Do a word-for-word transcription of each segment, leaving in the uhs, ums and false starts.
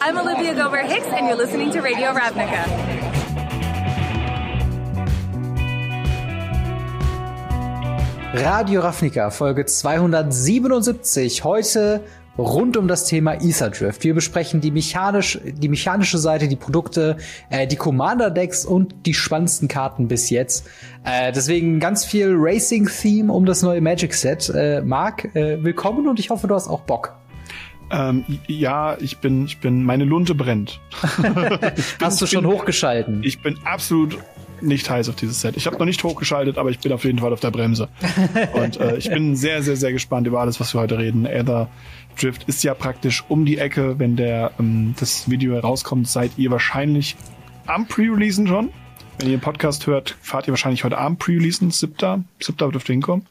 I'm Olivia Gobert-Hicks and you're listening to Radio Ravnica. Radio Ravnica, Folge zweihundertsiebenundsiebzig. Heute rund um das Thema Aetherdrift. Wir besprechen die, mechanisch, die mechanische Seite, die Produkte, äh, die Commander-Decks und die spannendsten Karten bis jetzt. Äh, deswegen ganz viel Racing-Theme um das neue Magic-Set. Äh, Marc, äh, willkommen und ich hoffe, du hast auch Bock. Ähm, ja, ich bin, ich bin, meine Lunte brennt. bin, Hast du schon bin, hochgeschalten? Ich bin absolut nicht heiß auf dieses Set. Ich habe noch nicht hochgeschaltet, aber ich bin auf jeden Fall auf der Bremse. Und äh, ich bin sehr, sehr, sehr gespannt über alles, was wir heute reden. Aetherdrift ist ja praktisch um die Ecke. Wenn der ähm, das Video herauskommt, seid ihr wahrscheinlich am Pre-Releasen schon. Wenn ihr den Podcast hört, fahrt ihr wahrscheinlich heute Abend Pre-Releasen. Siebter Siebter dürfte hinkommen.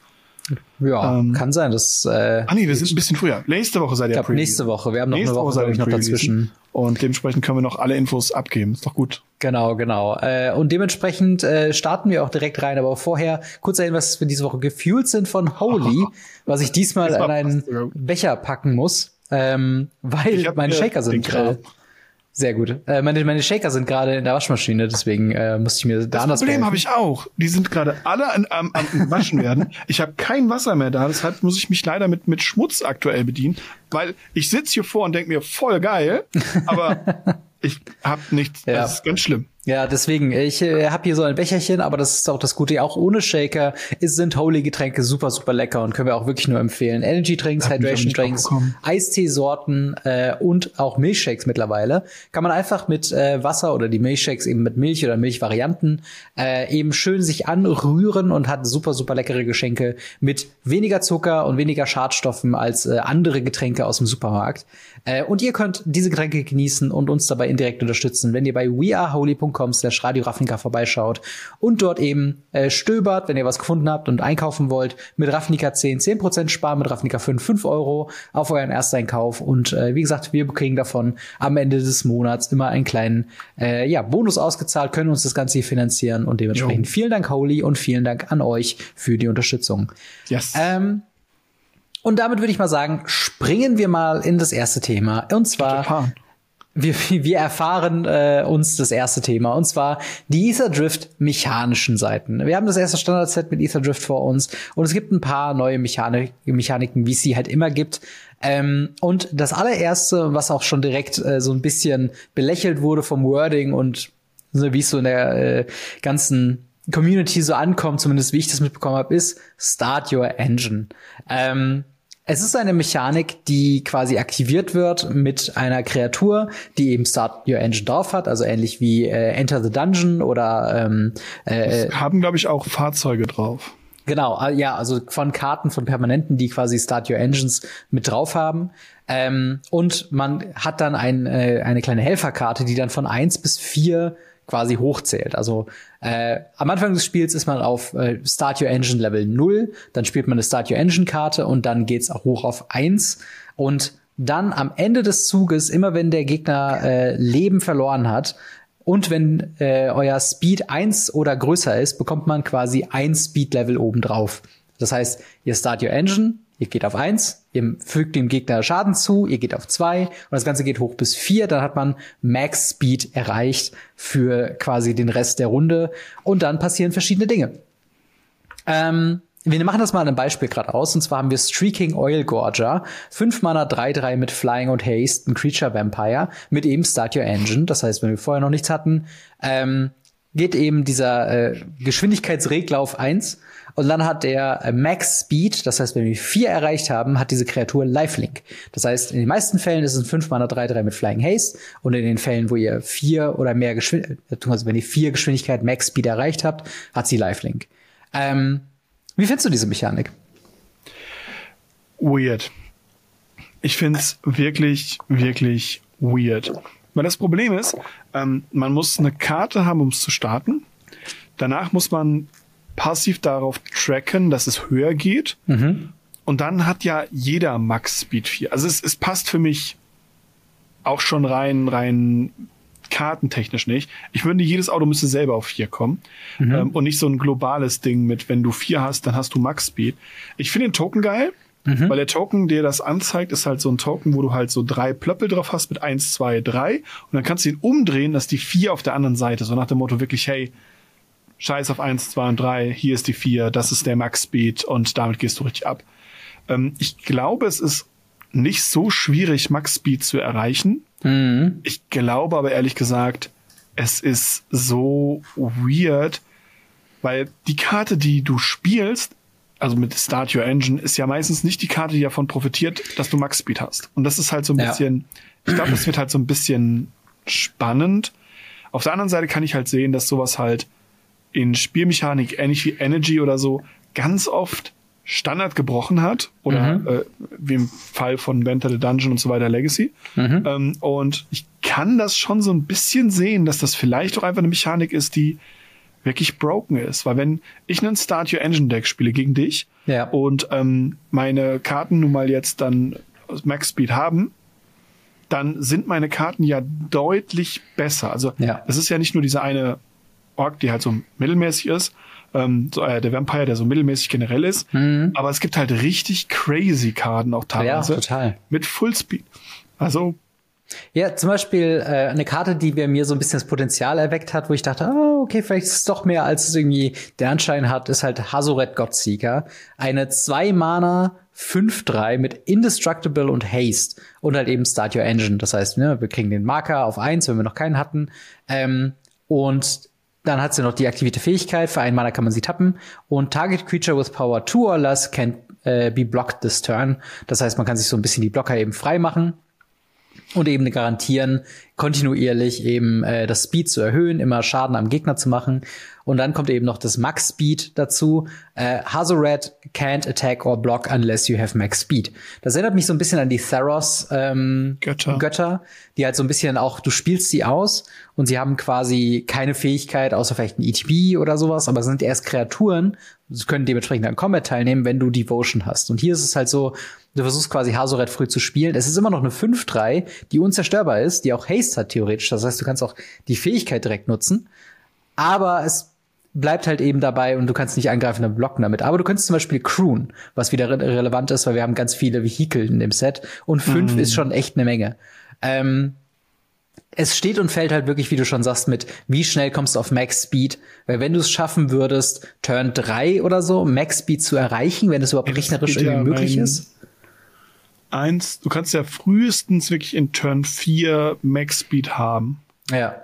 Ja, ähm, kann sein. Das, äh, ah nee, wir sind ein bisschen früher. Nächste Woche seid ihr Ich glaube, nächste Woche. Wir haben noch nächste eine Woche, Woche ich, noch dazwischen. Und dementsprechend können wir noch alle Infos abgeben. Ist doch gut. Genau, genau. Äh, und dementsprechend äh, starten wir auch direkt rein. Aber vorher kurz erwähnen, was wir diese Woche gefühlt sind von Holy, was ich diesmal an einen Becher packen muss, ähm, weil meine Shaker sind äh, sehr gut. Äh, meine, meine Shaker sind gerade in der Waschmaschine, deswegen äh, musste ich mir da das Problem habe ich auch. Die sind gerade alle an, am, am Waschen werden. Ich habe kein Wasser mehr da, deshalb muss ich mich leider mit mit Schmutz aktuell bedienen, weil ich sitze hier vor und denke mir, voll geil, aber ich habe nichts. Ja. Das ist ganz schlimm. Ja, deswegen, ich äh, habe hier so ein Becherchen, aber das ist auch das Gute, auch ohne Shaker ist, sind Holy-Getränke super, super lecker und können wir auch wirklich nur empfehlen. Energy-Drinks, Hydration-Drinks, Eistee-Sorten äh, und auch Milchshakes mittlerweile. Kann man einfach mit äh, Wasser oder die Milchshakes eben mit Milch oder Milchvarianten äh, eben schön sich anrühren und hat super, super leckere Geschenke mit weniger Zucker und weniger Schadstoffen als äh, andere Getränke aus dem Supermarkt. Äh, und ihr könnt diese Getränke genießen und uns dabei indirekt unterstützen, wenn ihr bei weareholy punkt com slash Radio Ravnica vorbeischaut und dort eben äh, stöbert, wenn ihr was gefunden habt und einkaufen wollt, mit Ravnica zehn, zehn Prozent sparen, mit Ravnica fünf, fünf Euro auf euren Ersteinkauf. Und äh, wie gesagt, wir kriegen davon am Ende des Monats immer einen kleinen äh, ja, Bonus ausgezahlt, können uns das Ganze hier finanzieren und dementsprechend jo. Vielen Dank, Holy, und vielen Dank an euch für die Unterstützung. Yes. Ähm, und damit würde ich mal sagen, springen wir mal in das erste Thema. Und zwar Wir, wir erfahren äh, uns das erste Thema, und zwar die Aetherdrift-mechanischen Seiten. Wir haben das erste Standard-Set mit Aetherdrift vor uns und es gibt ein paar neue Mechanik Mechaniken, wie es sie halt immer gibt. Ähm, und das allererste, was auch schon direkt äh, so ein bisschen belächelt wurde vom Wording und so, wie es so in der äh, ganzen Community so ankommt, zumindest wie ich das mitbekommen habe, ist Start Your Engine. Ähm, Es ist eine Mechanik, die quasi aktiviert wird mit einer Kreatur, die eben Start Your Engine drauf hat, also ähnlich wie äh, Enter the Dungeon oder ähm, äh, das haben, glaube ich, auch Fahrzeuge drauf. Genau, ja, also von Karten, von Permanenten, die quasi Start Your Engines mit drauf haben. Ähm, und man hat dann ein, äh, eine kleine Helferkarte, die dann von eins bis vier quasi hochzählt. Also äh, am Anfang des Spiels ist man auf äh, Start Your Engine Level null, dann spielt man eine Start Your Engine Karte und dann geht's auch hoch auf eins. Und dann am Ende des Zuges, immer wenn der Gegner äh, Leben verloren hat und wenn äh, euer Speed eins oder größer ist, bekommt man quasi ein Speed-Level obendrauf. Das heißt, ihr Start Your Engine, ihr geht auf eins, ihr fügt dem Gegner Schaden zu, ihr geht auf zwei und das Ganze geht hoch bis vier. Dann hat man Max Speed erreicht für quasi den Rest der Runde und dann passieren verschiedene Dinge. Ähm, wir machen das mal an einem Beispiel gerade aus, und zwar haben wir Streaking Oil Gorger, fünf Mana, drei drei mit Flying und Haste, ein Creature Vampire mit eben Start Your Engine. Das heißt, wenn wir vorher noch nichts hatten, ähm, geht eben dieser äh, Geschwindigkeitsregler auf eins. Und dann hat der äh, Max Speed, das heißt, wenn wir vier erreicht haben, hat diese Kreatur Lifelink. Das heißt, in den meisten Fällen ist es ein fünf Mana drei drei mit Flying Haste. Und in den Fällen, wo ihr vier oder mehr Geschwindigkeit, also wenn ihr vier Geschwindigkeit Max Speed erreicht habt, hat sie Lifelink. Ähm, wie findest du diese Mechanik? Weird. Ich find's wirklich, wirklich weird. Weil das Problem ist, ähm, man muss eine Karte haben, um es zu starten. Danach muss man passiv darauf tracken, dass es höher geht. Mhm. Und dann hat ja jeder Max Speed vier. Also es, es passt für mich auch schon rein, rein kartentechnisch nicht. Ich würde, jedes Auto müsste selber auf vier kommen. Mhm. Ähm, und nicht so ein globales Ding mit, wenn du vier hast, dann hast du Max Speed. Ich finde den Token geil. Mhm. Weil der Token, der das anzeigt, ist halt so ein Token, wo du halt so drei Plöppel drauf hast mit eins, zwei, drei. Und dann kannst du ihn umdrehen, dass die vier auf der anderen Seite. So nach dem Motto wirklich, hey, scheiß auf eins, zwei und drei, hier ist die vier, das ist der Max-Speed und damit gehst du richtig ab. Ähm, ich glaube, es ist nicht so schwierig, Max-Speed zu erreichen. Mhm. Ich glaube aber ehrlich gesagt, es ist so weird, weil die Karte, die du spielst, also mit Start Your Engine, ist ja meistens nicht die Karte, die davon profitiert, dass du Max-Speed hast. Und das ist halt so ein ja. bisschen, ich glaube, das wird halt so ein bisschen spannend. Auf der anderen Seite kann ich halt sehen, dass sowas halt in Spielmechanik, ähnlich wie Energy oder so, ganz oft Standard gebrochen hat. Oder mhm. äh, wie im Fall von Enter the Dungeon und so weiter Legacy. Mhm. Ähm, und ich kann das schon so ein bisschen sehen, dass das vielleicht auch einfach eine Mechanik ist, die wirklich broken ist. Weil wenn ich einen Start Your Engine Deck spiele gegen dich ja. und ähm, meine Karten nun mal jetzt dann Max Speed haben, dann sind meine Karten ja deutlich besser. Also ja. es ist ja nicht nur diese eine Ork, die halt so mittelmäßig ist, ähm, so, äh, der Vampire, der so mittelmäßig generell ist, mhm. aber es gibt halt richtig crazy Karten auch teilweise. Ja, total. Mit Fullspeed. Also ja, zum Beispiel äh, eine Karte, die bei mir so ein bisschen das Potenzial erweckt hat, wo ich dachte, oh, okay, vielleicht ist es doch mehr, als es irgendwie der Anschein hat, ist halt Hazoret Godseeker. Eine zwei Mana fünf drei mit Indestructible und Haste und halt eben Start Your Engine. Das heißt, ne, wir kriegen den Marker auf eins, wenn wir noch keinen hatten. Ähm, und dann hat sie noch die aktivierte Fähigkeit. Für einen Mana kann man sie tappen. Und Target Creature with Power two or less can äh, be blocked this turn. Das heißt, man kann sich so ein bisschen die Blocker eben frei machen. Und eben garantieren, kontinuierlich eben äh, das Speed zu erhöhen, immer Schaden am Gegner zu machen. Und dann kommt eben noch das Max Speed dazu. Äh, Hazoret can't attack or block unless you have Max Speed. Das erinnert mich so ein bisschen an die Theros ähm, Götter. Götter, die halt so ein bisschen auch, du spielst sie aus und sie haben quasi keine Fähigkeit, außer vielleicht ein E T B oder sowas, aber sind erst Kreaturen, sie können dementsprechend an Combat teilnehmen, wenn du Devotion hast. Und hier ist es halt so, du versuchst quasi Hazoret früh zu spielen. Es ist immer noch eine fünf drei, die unzerstörbar ist, die auch Haste hat theoretisch. Das heißt, du kannst auch die Fähigkeit direkt nutzen. Aber es bleibt halt eben dabei und du kannst nicht angreifen und blocken damit. Aber du könntest zum Beispiel Croon, was wieder re- relevant ist, weil wir haben ganz viele Vehikel in dem Set. Und fünf mhm. ist schon echt eine Menge. Ähm, es steht und fällt halt wirklich, wie du schon sagst, mit wie schnell kommst du auf Max Speed. Weil wenn du es schaffen würdest, Turn drei oder so, Max Speed zu erreichen, wenn es überhaupt rechnerisch irgendwie ja möglich ist. Eins, du kannst ja frühestens wirklich in Turn vier Max Speed haben. Ja.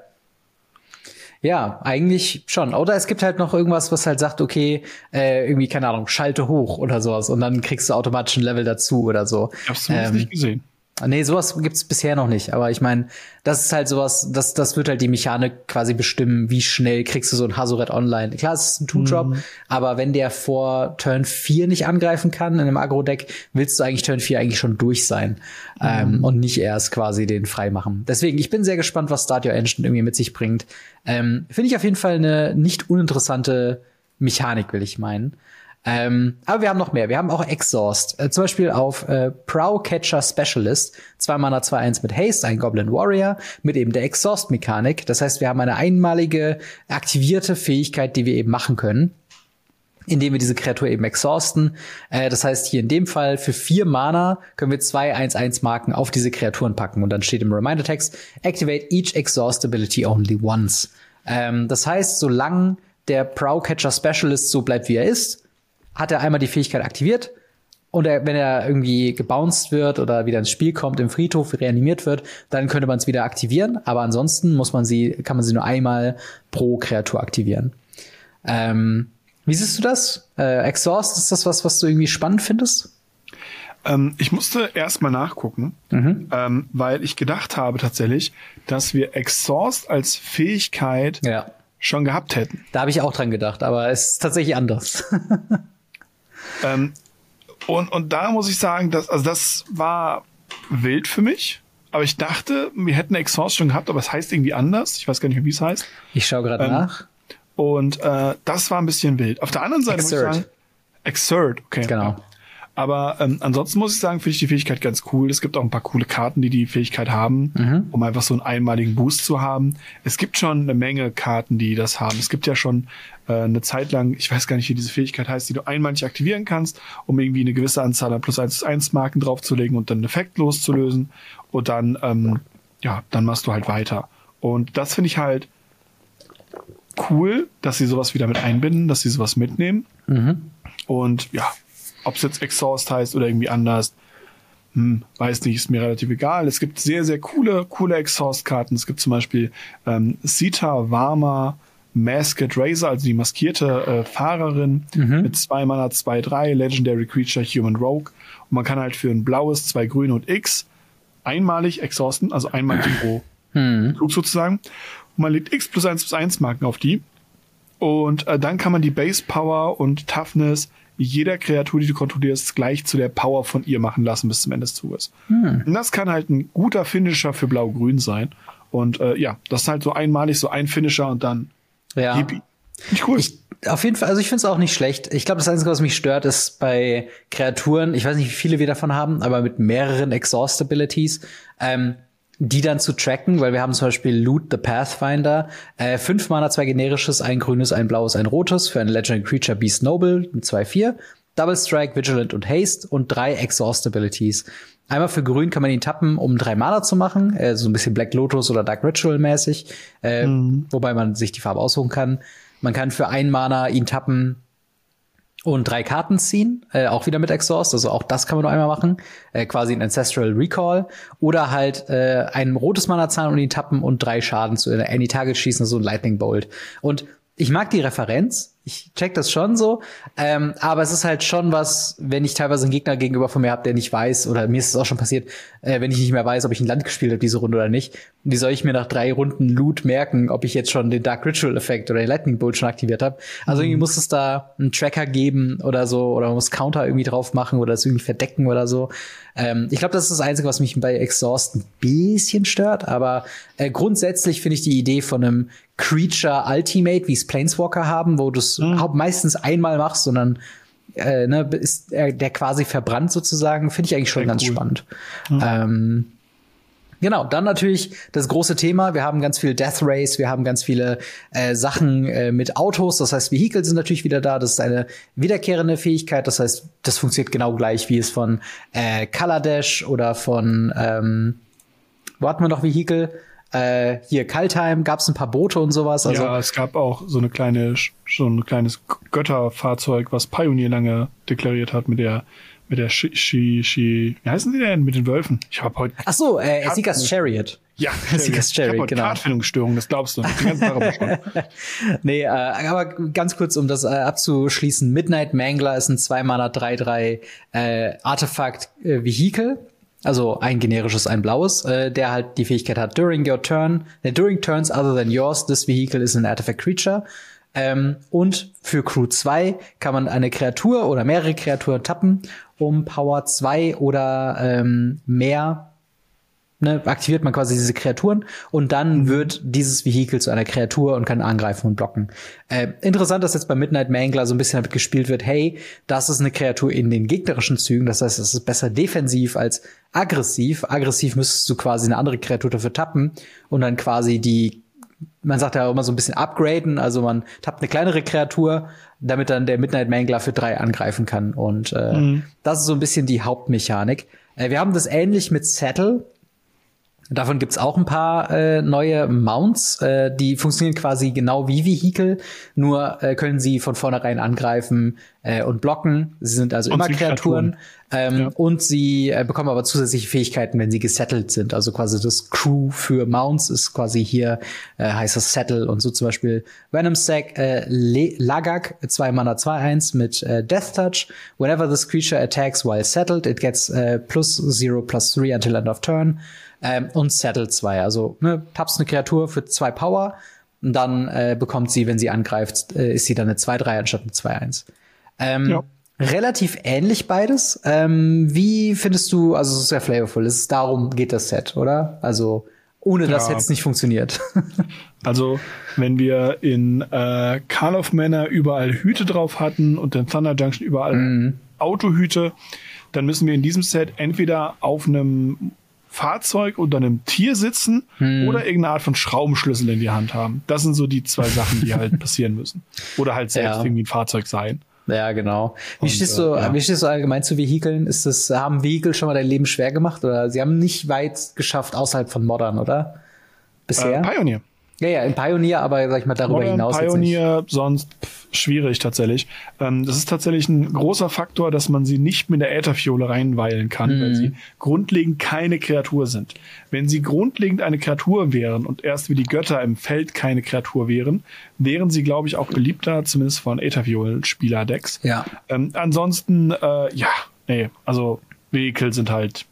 Ja, eigentlich schon. Oder es gibt halt noch irgendwas, was halt sagt, okay, äh, irgendwie, keine Ahnung, schalte hoch oder sowas und dann kriegst du automatisch ein Level dazu oder so. Hast du das ähm, nicht gesehen? Nee, sowas gibt's bisher noch nicht. Aber ich meine, das ist halt sowas, das, das wird halt die Mechanik quasi bestimmen, wie schnell kriegst du so ein Hazoret online. Klar, es ist ein Two-Drop, mhm. aber wenn der vor Turn vier nicht angreifen kann in einem Agro-Deck, willst du eigentlich Turn vier eigentlich schon durch sein. Mhm. Ähm, und nicht erst quasi den frei machen. Deswegen, ich bin sehr gespannt, was Start Your Engine irgendwie mit sich bringt. Ähm, finde ich auf jeden Fall eine nicht uninteressante Mechanik, will ich meinen. Ähm, aber wir haben noch mehr. Wir haben auch Exhaust. Äh, zum Beispiel auf äh, Prowcatcher Specialist. Zwei Mana, zwei eins mit Haste, ein Goblin Warrior mit eben der Exhaust-Mechanik. Das heißt, wir haben eine einmalige aktivierte Fähigkeit, die wir eben machen können, indem wir diese Kreatur eben exhausten. Äh, das heißt, hier in dem Fall für vier Mana können wir zwei eins eins Marken auf diese Kreaturen packen. Und dann steht im Reminder-Text, activate each exhaust ability only once. Ähm, das heißt, solange der Prowcatcher Specialist so bleibt, wie er ist, hat er einmal die Fähigkeit aktiviert und er, wenn er irgendwie gebounced wird oder wieder ins Spiel kommt, im Friedhof reanimiert wird, dann könnte man es wieder aktivieren. Aber ansonsten muss man sie, kann man sie nur einmal pro Kreatur aktivieren. Ähm, wie siehst du das? Äh, Exhaust, ist das was, was du irgendwie spannend findest? Ähm, ich musste erst mal nachgucken, mhm. ähm, weil ich gedacht habe tatsächlich, dass wir Exhaust als Fähigkeit ja. schon gehabt hätten. Da habe ich auch dran gedacht, aber es ist tatsächlich anders. ähm, und, und da muss ich sagen, dass, also das war wild für mich. Aber ich dachte, wir hätten Exhaust schon gehabt, aber es heißt irgendwie anders. Ich weiß gar nicht mehr, wie es heißt. Ich schaue gerade ähm, nach. Und äh, das war ein bisschen wild. Auf der anderen Seite Exert. muss ich sagen, Exert, okay. Genau. Aber ähm, ansonsten muss ich sagen, finde ich die Fähigkeit ganz cool. Es gibt auch ein paar coole Karten, die die Fähigkeit haben, mhm. um einfach so einen einmaligen Boost zu haben. Es gibt schon eine Menge Karten, die das haben. Es gibt ja schon äh, eine Zeit lang, ich weiß gar nicht, wie diese Fähigkeit heißt, die du einmalig aktivieren kannst, um irgendwie eine gewisse Anzahl an plus eins plus eins Marken draufzulegen und dann einen Effekt loszulösen. Und dann, ähm, ja, dann machst du halt weiter. Und das finde ich halt cool, dass sie sowas wieder mit einbinden, dass sie sowas mitnehmen. Mhm. Und ja, ob es jetzt Exhaust heißt oder irgendwie anders, hm, weiß nicht, ist mir relativ egal. Es gibt sehr, sehr coole, coole Exhaust-Karten. Es gibt zum Beispiel ähm, Sita Varma Masked Razor, also die maskierte äh, Fahrerin mhm. mit zwei Mana, zwei, drei, Legendary Creature, Human Rogue. Und man kann halt für ein blaues, zwei grüne und X einmalig exhausten, also einmalig pro mhm. Flug sozusagen. Und man legt X plus eins plus eins Marken auf die. Und äh, dann kann man die Base Power und Toughness jeder Kreatur, die du kontrollierst, gleich zu der Power von ihr machen lassen bis zum Ende des Zuges. Hm. Und das kann halt ein guter Finisher für Blau-Grün sein. Und äh, ja, das ist halt so einmalig, so ein Finisher und dann ja. hippie. Nicht cool. Ich, auf jeden Fall, also ich finde es auch nicht schlecht. Ich glaube, das Einzige, was mich stört, ist bei Kreaturen, ich weiß nicht, wie viele wir davon haben, aber mit mehreren Exhaust-Abilities, ähm, die dann zu tracken, weil wir haben zum Beispiel Loot the Pathfinder, äh, fünf Mana, zwei generisches, ein grünes, ein blaues, ein rotes für ein Legendary Creature Beast Noble mit zwei, vier, Double Strike, Vigilant und Haste und drei Exhaust Abilities. Einmal für grün kann man ihn tappen, um drei Mana zu machen, äh, so ein bisschen Black Lotus oder Dark Ritual mäßig, äh, mhm. wobei man sich die Farbe aussuchen kann. Man kann für ein Mana ihn tappen und drei Karten ziehen, äh, auch wieder mit Exhaust, also auch das kann man nur einmal machen, äh, quasi ein Ancestral Recall oder halt äh, ein rotes Mana zahlen und ihn tappen und drei Schaden zu Any Target schießen, so ein Lightning Bolt. Und ich mag die Referenz, ich check das schon so, ähm, aber es ist halt schon was, wenn ich teilweise einen Gegner gegenüber von mir habe, der nicht weiß, oder mir ist es auch schon passiert, äh, wenn ich nicht mehr weiß, ob ich ein Land gespielt habe diese Runde oder nicht, wie soll ich mir nach drei Runden Loot merken, ob ich jetzt schon den Dark Ritual Effekt oder den Lightning Bolt schon aktiviert habe. Also mhm. irgendwie muss es da einen Tracker geben oder so, oder man muss Counter irgendwie drauf machen oder es irgendwie verdecken oder so. Ähm, ich glaube, das ist das Einzige, was mich bei Exhaust ein bisschen stört, aber äh, grundsätzlich finde ich die Idee von einem Creature Ultimate, wie es Planeswalker haben, wo du es mhm. meistens einmal machst, sondern äh, ne, ist äh, der quasi verbrannt sozusagen, finde ich eigentlich schon Sehr ganz cool. spannend. Mhm. Ähm, genau, dann natürlich das große Thema, wir haben ganz viel Death Race, wir haben ganz viele äh, Sachen äh, mit Autos, das heißt Vehikel sind natürlich wieder da, das ist eine wiederkehrende Fähigkeit, das heißt, das funktioniert genau gleich, wie es von äh, Kaladesh oder von ähm, wo hatten wir noch Vehikel? Äh, hier Kaltheim gab's ein paar Boote und sowas. Also ja, es gab auch so eine kleine, so ein kleines Götterfahrzeug, was Pioneer lange deklariert hat mit der, mit der Shi, Shi, Shi wie heißen die denn? Mit den Wölfen? Ich habe heute. Ach so, äh, Seeker's Chariot. Ja, Seeker's Chariot, ich hab genau. Kartfindungsstörung, das glaubst du. Die ganzen Tage schon. Nee, äh, aber ganz kurz, um das äh, abzuschließen. Midnight Mangler ist ein zwei Mana drei drei äh, Artefakt äh, Vehikel. Also ein generisches, ein blaues, äh, der halt die Fähigkeit hat, during your turn, äh, during turns other than yours, this vehicle is an artifact creature. Ähm, und für Crew zwei kann man eine Kreatur oder mehrere Kreaturen tappen, um Power zwei oder ähm, mehr, ne, aktiviert man quasi diese Kreaturen und dann mhm. wird dieses Vehikel zu einer Kreatur und kann angreifen und blocken. Äh, interessant, dass jetzt bei Midnight Mangler so ein bisschen damit gespielt wird, hey, das ist eine Kreatur in den gegnerischen Zügen, das heißt, es ist besser defensiv als aggressiv. Aggressiv müsstest du quasi eine andere Kreatur dafür tappen und dann quasi die, man sagt ja immer so ein bisschen upgraden, also man tappt eine kleinere Kreatur, damit dann der Midnight Mangler für drei angreifen kann und äh, mhm. das ist so ein bisschen die Hauptmechanik. Äh, wir haben das ähnlich mit Settle. Davon gibt's auch ein paar äh, neue Mounts, äh, die funktionieren quasi genau wie Vehikel, nur äh, können sie von vornherein angreifen äh, und blocken. Sie sind also und immer Kreaturen. Ähm, ja. Und sie äh, bekommen aber zusätzliche Fähigkeiten, wenn sie gesettelt sind. Also quasi das Crew für Mounts ist quasi hier, äh, heißt das Settle. Und so zum Beispiel Venom Sack, äh, Lagak, zwei Mana, zwei eins mit äh, Death Touch. Whenever this creature attacks while settled, it gets äh, plus zero plus three until end of turn. Ähm, und Settle zwei, also ne, tappst eine Kreatur für zwei Power und dann äh, bekommt sie, wenn sie angreift, äh, ist sie dann eine zwei drei anstatt eine zwei eins. Ähm, ja. Relativ ähnlich beides. Ähm, wie findest du, also es ist sehr flavorful, es ist darum geht das Set, oder? Also ohne das ja. hätte es nicht funktioniert. Also wenn wir in äh, Karl of Manor überall Hüte drauf hatten und in Thunder Junction überall mm. Autohüte, dann müssen wir in diesem Set entweder auf einem Fahrzeug oder einem Tier sitzen hm. oder irgendeine Art von Schraubenschlüssel in die Hand haben. Das sind so die zwei Sachen, die halt passieren müssen. Oder halt selbst ja. irgendwie ein Fahrzeug sein. Ja, genau. Wie Und, stehst du, äh, ja. wie stehst du allgemein zu Vehikeln? Ist das, haben Vehikel schon mal dein Leben schwer gemacht oder sie haben nicht weit geschafft außerhalb von Modern, oder? Bisher? Äh, Pioneer. Ja, ja, in Pioneer, aber sag ich mal darüber Modern, hinaus. Pioneer, sonst pff, schwierig tatsächlich. Ähm, das ist tatsächlich ein großer Faktor, dass man sie nicht mit der Ätherfiole reinweilen kann, mhm. weil sie grundlegend keine Kreatur sind. Wenn sie grundlegend eine Kreatur wären und erst wie die Götter im Feld keine Kreatur wären, wären sie, glaube ich, auch beliebter, zumindest von Ätherfiolen-Spieler-Decks. Ja. Ähm, ansonsten, äh, ja, nee, also Vehikel sind halt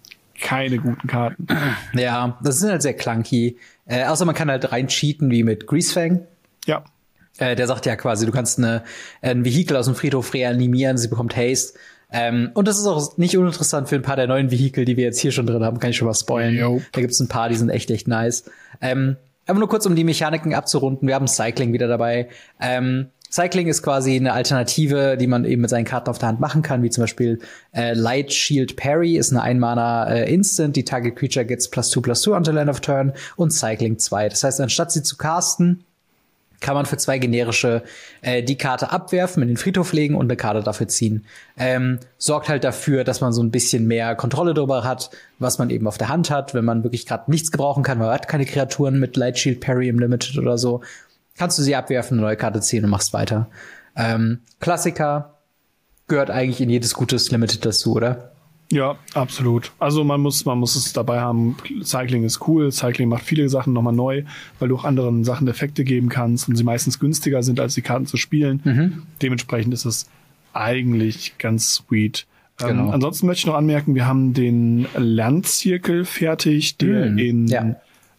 keine guten Karten. Ja, das sind halt sehr clunky. Äh, außer man kann halt rein cheaten, wie mit Greasefang. Ja. Äh, der sagt ja quasi, du kannst eine, ein Vehikel aus dem Friedhof reanimieren, sie bekommt Haste. Ähm, und das ist auch nicht uninteressant für ein paar der neuen Vehikel, die wir jetzt hier schon drin haben, kann ich schon mal spoilen. Yo. Da gibt's ein paar, die sind echt, echt nice. Ähm, aber nur kurz, um die Mechaniken abzurunden. Wir haben Cycling wieder dabei. Ähm, Cycling ist quasi eine Alternative, die man eben mit seinen Karten auf der Hand machen kann, wie zum Beispiel äh, Light Shield Parry ist eine Ein-Mana äh, Instant, die Target Creature gets plus two plus two until end of turn und Cycling zwei. Das heißt, anstatt sie zu casten, kann man für zwei generische äh, die Karte abwerfen, in den Friedhof legen und eine Karte dafür ziehen. Ähm, sorgt halt dafür, dass man so ein bisschen mehr Kontrolle darüber hat, was man eben auf der Hand hat, wenn man wirklich gerade nichts gebrauchen kann, weil man hat keine Kreaturen mit Light Shield Parry im Limited oder so. Kannst du sie abwerfen, eine neue Karte ziehen und machst weiter. Ähm, Klassiker gehört eigentlich in jedes gutes Limited dazu, oder? Ja, absolut. Also man muss, man muss es dabei haben. Cycling ist cool. Cycling macht viele Sachen nochmal neu, weil du auch anderen Sachen Effekte geben kannst und sie meistens günstiger sind, als die Karten zu spielen. Mhm. Dementsprechend ist es eigentlich ganz sweet. Genau. Ähm, ansonsten möchte ich noch anmerken, wir haben den Lernzirkel fertig, der mhm. in ja.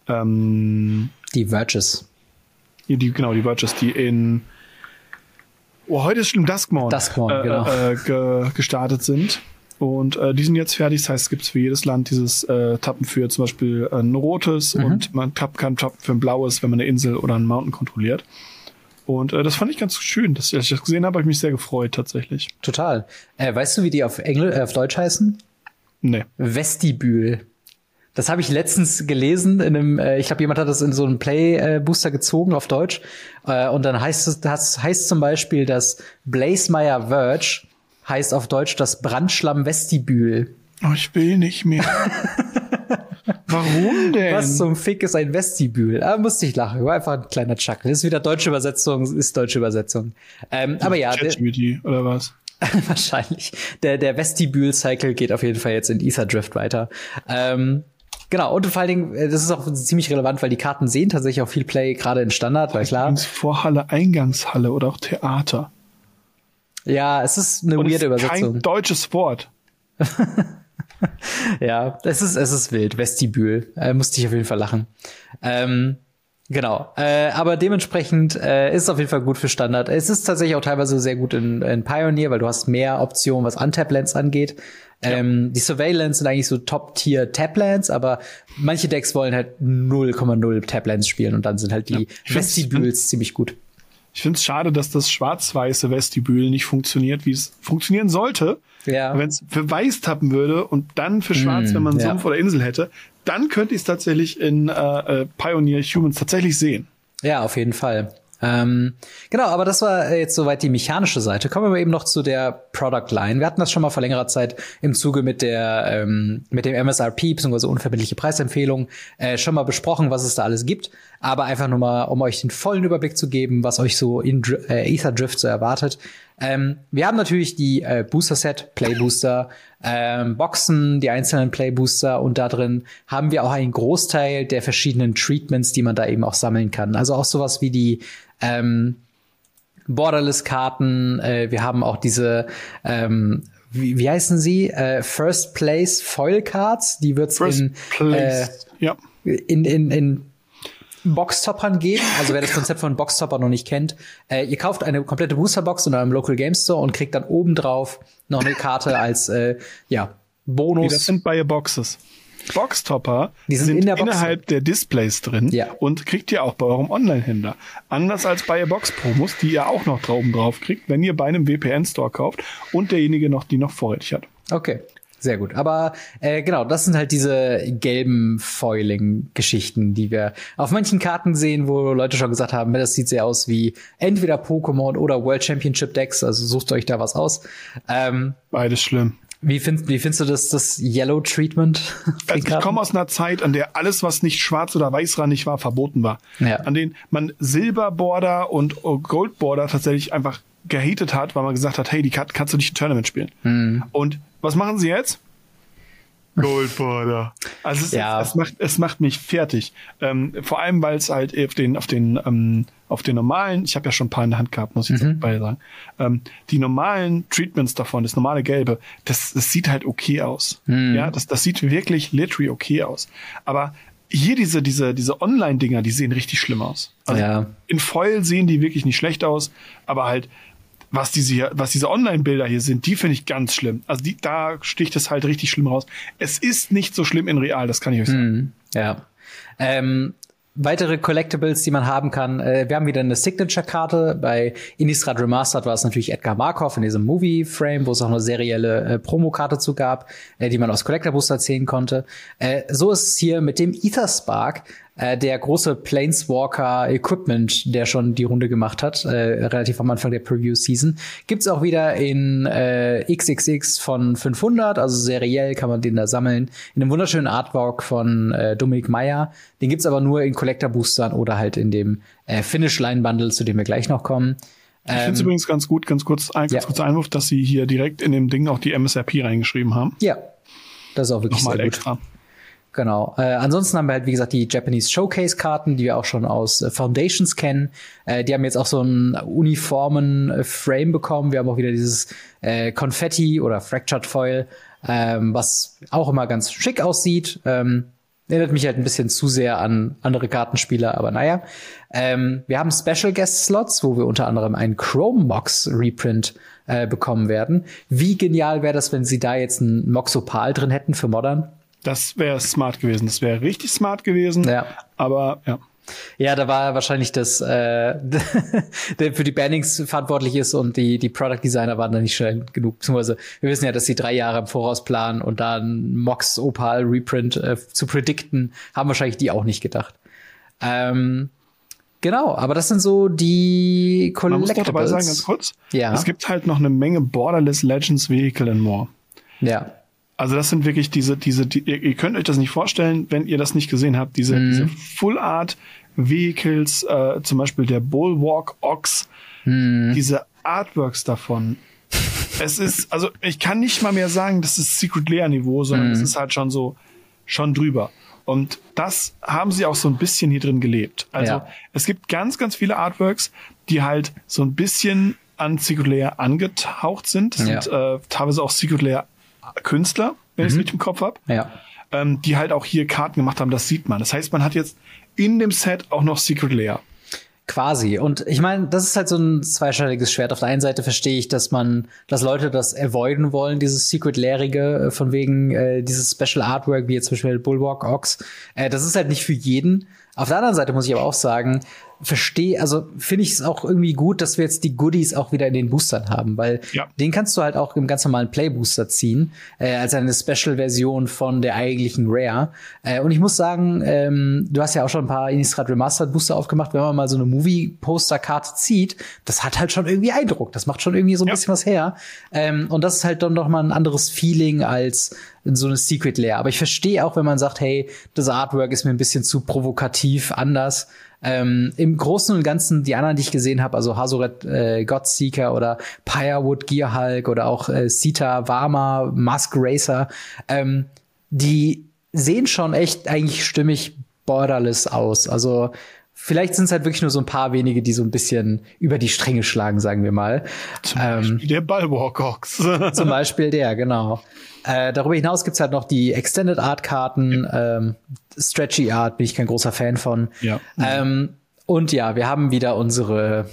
ähm, die Verges. Die, genau, die Verges, die in oh, heute ist schon Duskmourn, Duskmourn äh, genau. äh, ge, gestartet sind. Und äh, die sind jetzt fertig. Das heißt, es gibt für jedes Land dieses äh, Tappen für zum Beispiel ein rotes mhm. und man tapp, kann tappen für ein blaues, wenn man eine Insel oder einen Mountain kontrolliert. Und äh, das fand ich ganz schön. Dass, als ich das gesehen habe, habe ich mich sehr gefreut tatsächlich. Total. Äh, weißt du, wie die auf Engl äh, auf Deutsch heißen? Nee. Vestibül. Das habe ich letztens gelesen in einem, äh, ich glaube, jemand hat das in so einem Play-Booster äh, gezogen auf Deutsch. Äh, und dann heißt es, das heißt zum Beispiel, dass Blazemeyer Verge heißt auf Deutsch das Brandschlamm-Vestibül. Oh, ich will nicht mehr. Warum denn? Was zum Fick ist ein Vestibül? Ah, musste ich lachen. War einfach ein kleiner Chuck. Das ist wieder deutsche Übersetzung, ist deutsche Übersetzung. Ähm, aber ja. ChatGPT oder was? Wahrscheinlich. Der, der Vestibül-Cycle geht auf jeden Fall jetzt in Ether Drift weiter. Ähm, Genau, und vor allen Dingen, das ist auch ziemlich relevant, weil die Karten sehen tatsächlich auch viel Play, gerade in Standard, weil klar. Vorhalle, Eingangshalle oder auch Theater. Ja, es ist eine weirde Übersetzung. Kein deutsches Wort. Ja, es ist, es ist wild. Vestibül. Äh, musste ich auf jeden Fall lachen. Ähm, genau. Äh, aber dementsprechend äh, ist es auf jeden Fall gut für Standard. Es ist tatsächlich auch teilweise sehr gut in, in Pioneer, weil du hast mehr Optionen, was Untap-Lands angeht. Ja. Ähm, die Surveillance sind eigentlich so Top-Tier-Taplands, aber manche Decks wollen halt null Komma null Taplands spielen und dann sind halt die ja. Vestibüls ziemlich gut. Ich finde es schade, dass das schwarz-weiße Vestibül nicht funktioniert, wie es funktionieren sollte. Ja. Wenn es für weiß tappen würde und dann für schwarz, mm, wenn man ja. Sumpf oder Insel hätte, dann könnte ich es tatsächlich in äh, Pioneer Humans tatsächlich sehen. Ja, auf jeden Fall. Ähm, genau, aber das war jetzt soweit die mechanische Seite. Kommen wir mal eben noch zu der Product Line. Wir hatten das schon mal vor längerer Zeit im Zuge mit der ähm, mit dem M S R P bzw. unverbindliche Preisempfehlung äh, schon mal besprochen, was es da alles gibt. Aber einfach nur mal, um euch den vollen Überblick zu geben, was euch so in Dr- äh, Ether Drift so erwartet. Ähm, wir haben natürlich die äh, Booster-Set, Play-Booster, ähm, Boxen, die einzelnen Play-Booster und da drin haben wir auch einen Großteil der verschiedenen Treatments, die man da eben auch sammeln kann. Also auch sowas wie die ähm, Borderless-Karten, äh, wir haben auch diese ähm, wie, wie heißen sie? Äh, First Place Foil Cards, die wird's First in, Place. Äh, ja. in, in, in Boxtoppern geben. Also wer das Konzept von Boxtopper noch nicht kennt, äh, ihr kauft eine komplette Boosterbox in eurem Local Game Store und kriegt dann obendrauf noch eine Karte als äh, ja Bonus. Nee, das sind Buy Boxes. Boxtopper Die sind sind in der Box innerhalb der Displays drin Ja. und kriegt ihr auch bei eurem Online-Händler. Anders als bei Box-Promos, die ihr auch noch oben drauf kriegt, wenn ihr bei einem V P N-Store kauft und derjenige noch die noch vorrätig hat. Okay, sehr gut. Aber äh, genau, das sind halt diese gelben Foiling-Geschichten, die wir auf manchen Karten sehen, wo Leute schon gesagt haben, das sieht sehr aus wie entweder Pokémon oder World Championship Decks, also sucht euch da was aus. Ähm, Beides schlimm. Wie, find, wie findest du das, das Yellow Treatment? Also ich komme aus einer Zeit, an der alles, was nicht schwarz oder weißrandig war, verboten war. Ja. An denen man Silberborder und Goldborder tatsächlich einfach gehatet hat, weil man gesagt hat, hey, die Karte kannst du nicht im Tournament spielen. Mhm. Und was machen sie jetzt? Goldborder. Also es, Ja. es, macht, es macht mich fertig. Ähm, vor allem, weil es halt auf den, auf den, ähm, auf den normalen, ich habe ja schon ein paar in der Hand gehabt, muss ich jetzt Mhm. dabei sagen, ähm, die normalen Treatments davon, das normale Gelbe, das, das sieht halt okay aus. Mhm. Ja, das, das sieht wirklich literally okay aus. Aber hier diese, diese, diese Online-Dinger, die sehen richtig schlimm aus. Also Ja. in Foil sehen die wirklich nicht schlecht aus, aber halt, was diese, hier, was diese Online-Bilder hier sind, die finde ich ganz schlimm. Also die, da sticht es halt richtig schlimm raus. Es ist nicht so schlimm in real, das kann ich euch sagen. Mhm. Ja. Ähm, weitere Collectibles, die man haben kann. Äh, wir haben wieder eine Signature-Karte. Bei Innistrad Remastered war es natürlich Edgar Markov in diesem Movie-Frame, wo es auch eine serielle äh, Promokarte zu gab, äh, die man aus Collector Booster ziehen konnte. Äh, so ist es hier mit dem Ether Spark, äh, der große Planeswalker-Equipment, der schon die Runde gemacht hat, äh, relativ am Anfang der Preview-Season. Gibt's auch wieder in äh, X X X von fünfhundert, also seriell kann man den da sammeln. In einem wunderschönen Artwork von äh, Dominik Meyer. Den gibt's aber nur in Collector-Boostern oder halt in dem äh, Finish-Line-Bundle, zu dem wir gleich noch kommen. Ich finde es Ähm, übrigens ganz gut, ganz kurz, ein ganz ja. kurzer Einwurf, dass sie hier direkt in dem Ding auch die M S R P reingeschrieben haben. Ja, das ist auch wirklich Nochmal sehr gut. extra. Genau. Äh, ansonsten haben wir halt, wie gesagt, die Japanese Showcase-Karten, die wir auch schon aus äh, Foundations kennen. Äh, die haben jetzt auch so einen uniformen äh, Frame bekommen. Wir haben auch wieder dieses äh, Confetti oder Fractured Foil, ähm, was auch immer ganz schick aussieht. Ähm, erinnert mich halt ein bisschen zu sehr an andere Kartenspieler, aber naja. Ähm, wir haben Special Guest Slots, wo wir unter anderem einen Chrome Mox Reprint äh, bekommen werden. Wie genial wäre das, wenn sie da jetzt einen Moxopal drin hätten für Modern? Das wäre smart gewesen. Das wäre richtig smart gewesen. Ja. Aber ja. Ja, da war wahrscheinlich das, äh, der für die Bannings verantwortlich ist und die, die Product Designer waren da nicht schnell genug. Beziehungsweise, wir wissen ja, dass sie drei Jahre im Voraus planen und da ein Mox Opal Reprint äh, zu predikten, haben wahrscheinlich die auch nicht gedacht. Ähm, genau, aber das sind so die Man muss Collectibles. doch dabei sagen, ganz kurz, Ja. es gibt halt noch eine Menge Borderless Legends Vehicle and More. Ja. Also das sind wirklich diese, diese, die, ihr, ihr könnt euch das nicht vorstellen, wenn ihr das nicht gesehen habt. Diese, Mhm. diese Full Art Vehicles, äh, zum Beispiel der Bulwark Ox, Mhm. diese Artworks davon. Es ist, also ich kann nicht mal mehr sagen, das ist Secret Lair Niveau, sondern Mhm. es ist halt schon so, schon drüber. Und das haben sie auch so ein bisschen hier drin gelebt. Also Ja. es gibt ganz, ganz viele Artworks, die halt so ein bisschen an Secret Lair angetaucht sind. Das Ja. sind äh, teilweise auch Secret Lair Künstler, wenn ich es richtig im Kopf habe, Ja. ähm, die halt auch hier Karten gemacht haben, das sieht man. Das heißt, man hat jetzt in dem Set auch noch Secret Lair. Quasi. Und ich meine, das ist halt so ein zweischneidiges Schwert. Auf der einen Seite verstehe ich, dass man, dass Leute das avoiden wollen, dieses Secret-Lehrige, äh, von wegen äh, dieses Special Artwork, wie jetzt zum Beispiel Bulwark Ox. Äh, das ist halt nicht für jeden. Auf der anderen Seite muss ich aber auch sagen, verstehe, also finde ich es auch irgendwie gut, dass wir jetzt die Goodies auch wieder in den Boostern haben, weil Ja. den kannst du halt auch im ganz normalen Play-Booster ziehen, äh, als eine Special-Version von der eigentlichen Rare. Äh, und ich muss sagen, ähm, du hast ja auch schon ein paar Innistrad Remastered Booster aufgemacht, wenn man mal so eine Movie-Poster-Karte zieht, das hat halt schon irgendwie Eindruck, das macht schon irgendwie so ein Ja. bisschen was her. Ähm, und das ist halt dann doch mal ein anderes Feeling als so eine Secret Lair. Aber ich verstehe auch, wenn man sagt, hey, das Artwork ist mir ein bisschen zu provokativ anders. Ähm, im Großen und Ganzen, die anderen, die ich gesehen habe, also Hazoret äh, Godseeker oder Pyrewood Gearhulk oder auch äh, Sita Varma, Mask Racer, ähm, die sehen schon echt eigentlich stimmig borderless aus. Also vielleicht sind es halt wirklich nur so ein paar wenige, die so ein bisschen über die Stränge schlagen, sagen wir mal. Zum Ähm, Beispiel der Bulwark Ox. zum Beispiel der, genau. Äh, darüber hinaus gibt's halt noch die Extended Art Karten, ähm, Stretchy Art bin ich kein großer Fan von. Ja. Ähm, und ja, wir haben wieder unsere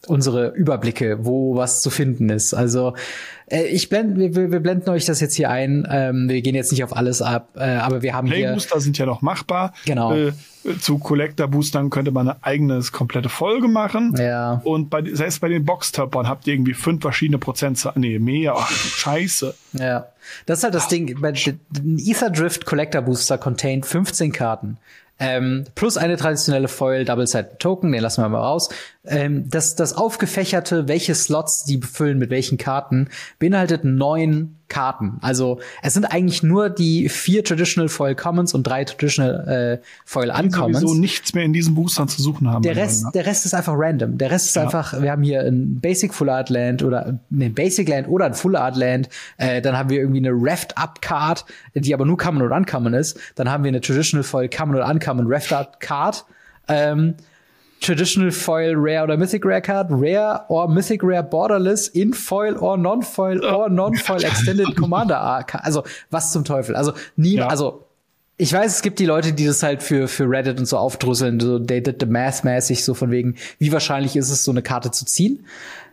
unsere Überblicke, wo was zu finden ist. Also äh, ich blend, wir, wir blenden euch das jetzt hier ein. Ähm, wir gehen jetzt nicht auf alles ab, äh, aber wir haben hier Playbooster sind ja noch machbar. Genau. Äh, zu Collector-Boostern könnte man eine eigene komplette Folge machen. Ja. Und bei, selbst bei den Boxtoppern habt ihr irgendwie fünf verschiedene Prozentzahlen. Nee, mehr. Ach, scheiße. Ja. Das ist halt das Ding. Bei den Ether Drift Collector Booster contained fünfzehn Karten. Ähm, plus eine traditionelle Foil Double-Sided Token, den lassen wir mal raus. Ähm, das, das aufgefächerte, welche Slots die befüllen mit welchen Karten, beinhaltet neun Karten. Also es sind eigentlich nur die vier Traditional Foil Commons und drei Traditional äh, Foil Uncommons. Sowieso nichts mehr in diesen Boostern zu suchen haben. Der Rest, der Rest ist einfach random. Der Rest ist ja. einfach, wir haben hier ein Basic Full Art Land oder ein Basic Land oder ein Full Art Land. Äh, dann haben wir irgendwie eine Reft Up Card, die aber nur Common oder Uncommon ist. Dann haben wir eine Traditional Foil Common oder Uncommon Reft Up Card. Ähm, Traditional Foil Rare oder Mythic Rare Card, Rare or Mythic Rare Borderless, in Foil or Non-Foil or Non-Foil Extended Commander Arc. Also, was zum Teufel? Also, nie, ja. also, ich weiß, es gibt die Leute, die das halt für, für Reddit und so aufdrüsseln, so they did the math mäßig, so von wegen, wie wahrscheinlich ist es, so eine Karte zu ziehen?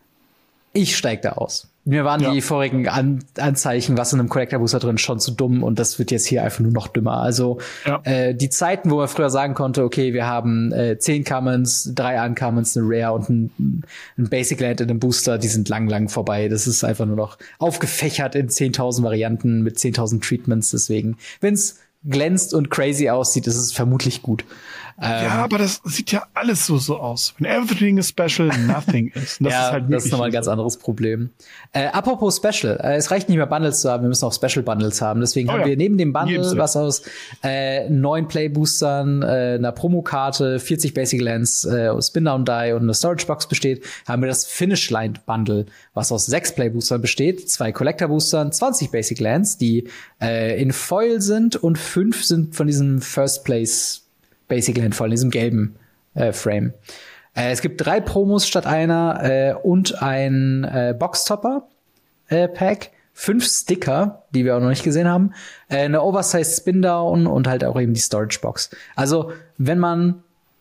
Ich steig da aus. Mir waren ja. die vorigen An- Anzeichen, was in einem Collector Booster drin, schon zu dumm und das wird jetzt hier einfach nur noch dümmer. Also ja. äh, die Zeiten, wo man früher sagen konnte, okay, wir haben äh, zehn Commons, drei Uncommons, eine Rare und ein, ein Basic Land in einem Booster, die sind lang, lang vorbei. Das ist einfach nur noch aufgefächert in zehntausend Varianten mit zehntausend Treatments. Deswegen, wenn's glänzt und crazy aussieht, ist es vermutlich gut. Ja, ähm, aber das sieht ja alles so so aus. When everything is special, nothing is. Das ja, ist halt das ist nochmal ein ganz anderes Problem. Äh, apropos Special, äh, es reicht nicht mehr Bundles zu haben, wir müssen auch Special Bundles haben. Deswegen oh, haben ja. wir neben dem Bundle, was aus äh, neun Play-Boostern, äh, einer Promokarte, vierzig Basic Lands, äh, Spin-Down-Die und eine Storage-Box besteht, haben wir das Finish-Line-Bundle, was aus sechs Play-Boostern besteht, zwei Collector-Boostern, zwanzig Basic Lands, die äh, in Foil sind und fünf sind von diesem First-Place Basic Land Foil, in diesem gelben äh, Frame. Äh, es gibt drei Promos statt einer äh, und ein äh, Boxtopper äh, Pack, fünf Sticker, die wir auch noch nicht gesehen haben, äh, eine Oversized Spin-Down und halt auch eben die Storage Box. Also, wenn man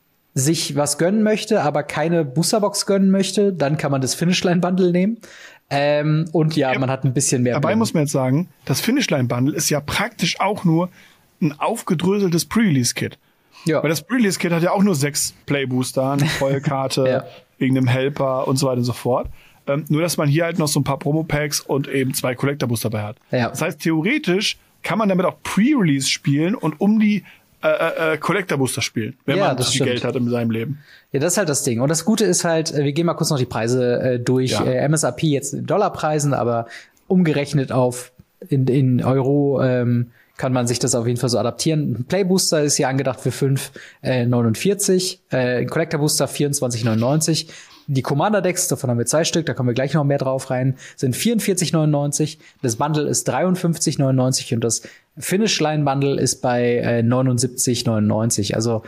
sich was gönnen möchte, aber keine Boosterbox gönnen möchte, dann kann man das Finishline-Bundle nehmen. Ähm, und ja, ja, man hat ein bisschen mehr. Dabei Bling. Muss man jetzt sagen, das Finishline-Bundle ist ja praktisch auch nur ein aufgedröseltes Pre-Release-Kit. Ja. Weil das Pre-Release-Kit hat ja auch nur sechs Play-Booster, eine Vollkarte, ja. irgendeinem Helper und so weiter und so fort. Ähm, nur, dass man hier halt noch so ein paar Promo-Packs und eben zwei Collector-Booster bei hat. Ja. Das heißt, theoretisch kann man damit auch Pre-Release spielen und um die äh, äh, Collector-Booster spielen, wenn ja, man das viel Geld hat in seinem Leben. Ja, das ist halt das Ding. Und das Gute ist halt, wir gehen mal kurz noch die Preise äh, durch. Ja. Äh, M S R P jetzt in Dollarpreisen, aber umgerechnet auf in, in Euro ähm, kann man sich das auf jeden Fall so adaptieren. Ein Playbooster ist hier angedacht für fünf neunundvierzig, äh, ein Collector Booster vierundzwanzig neunundneunzig. Die Commander Decks, davon haben wir zwei Stück, da kommen wir gleich noch mehr drauf rein, sind vierundvierzig neunundneunzig. Das Bundle ist dreiundfünfzig neunundneunzig und das Finish Line Bundle ist bei äh, neunundsiebzig neunundneunzig. Also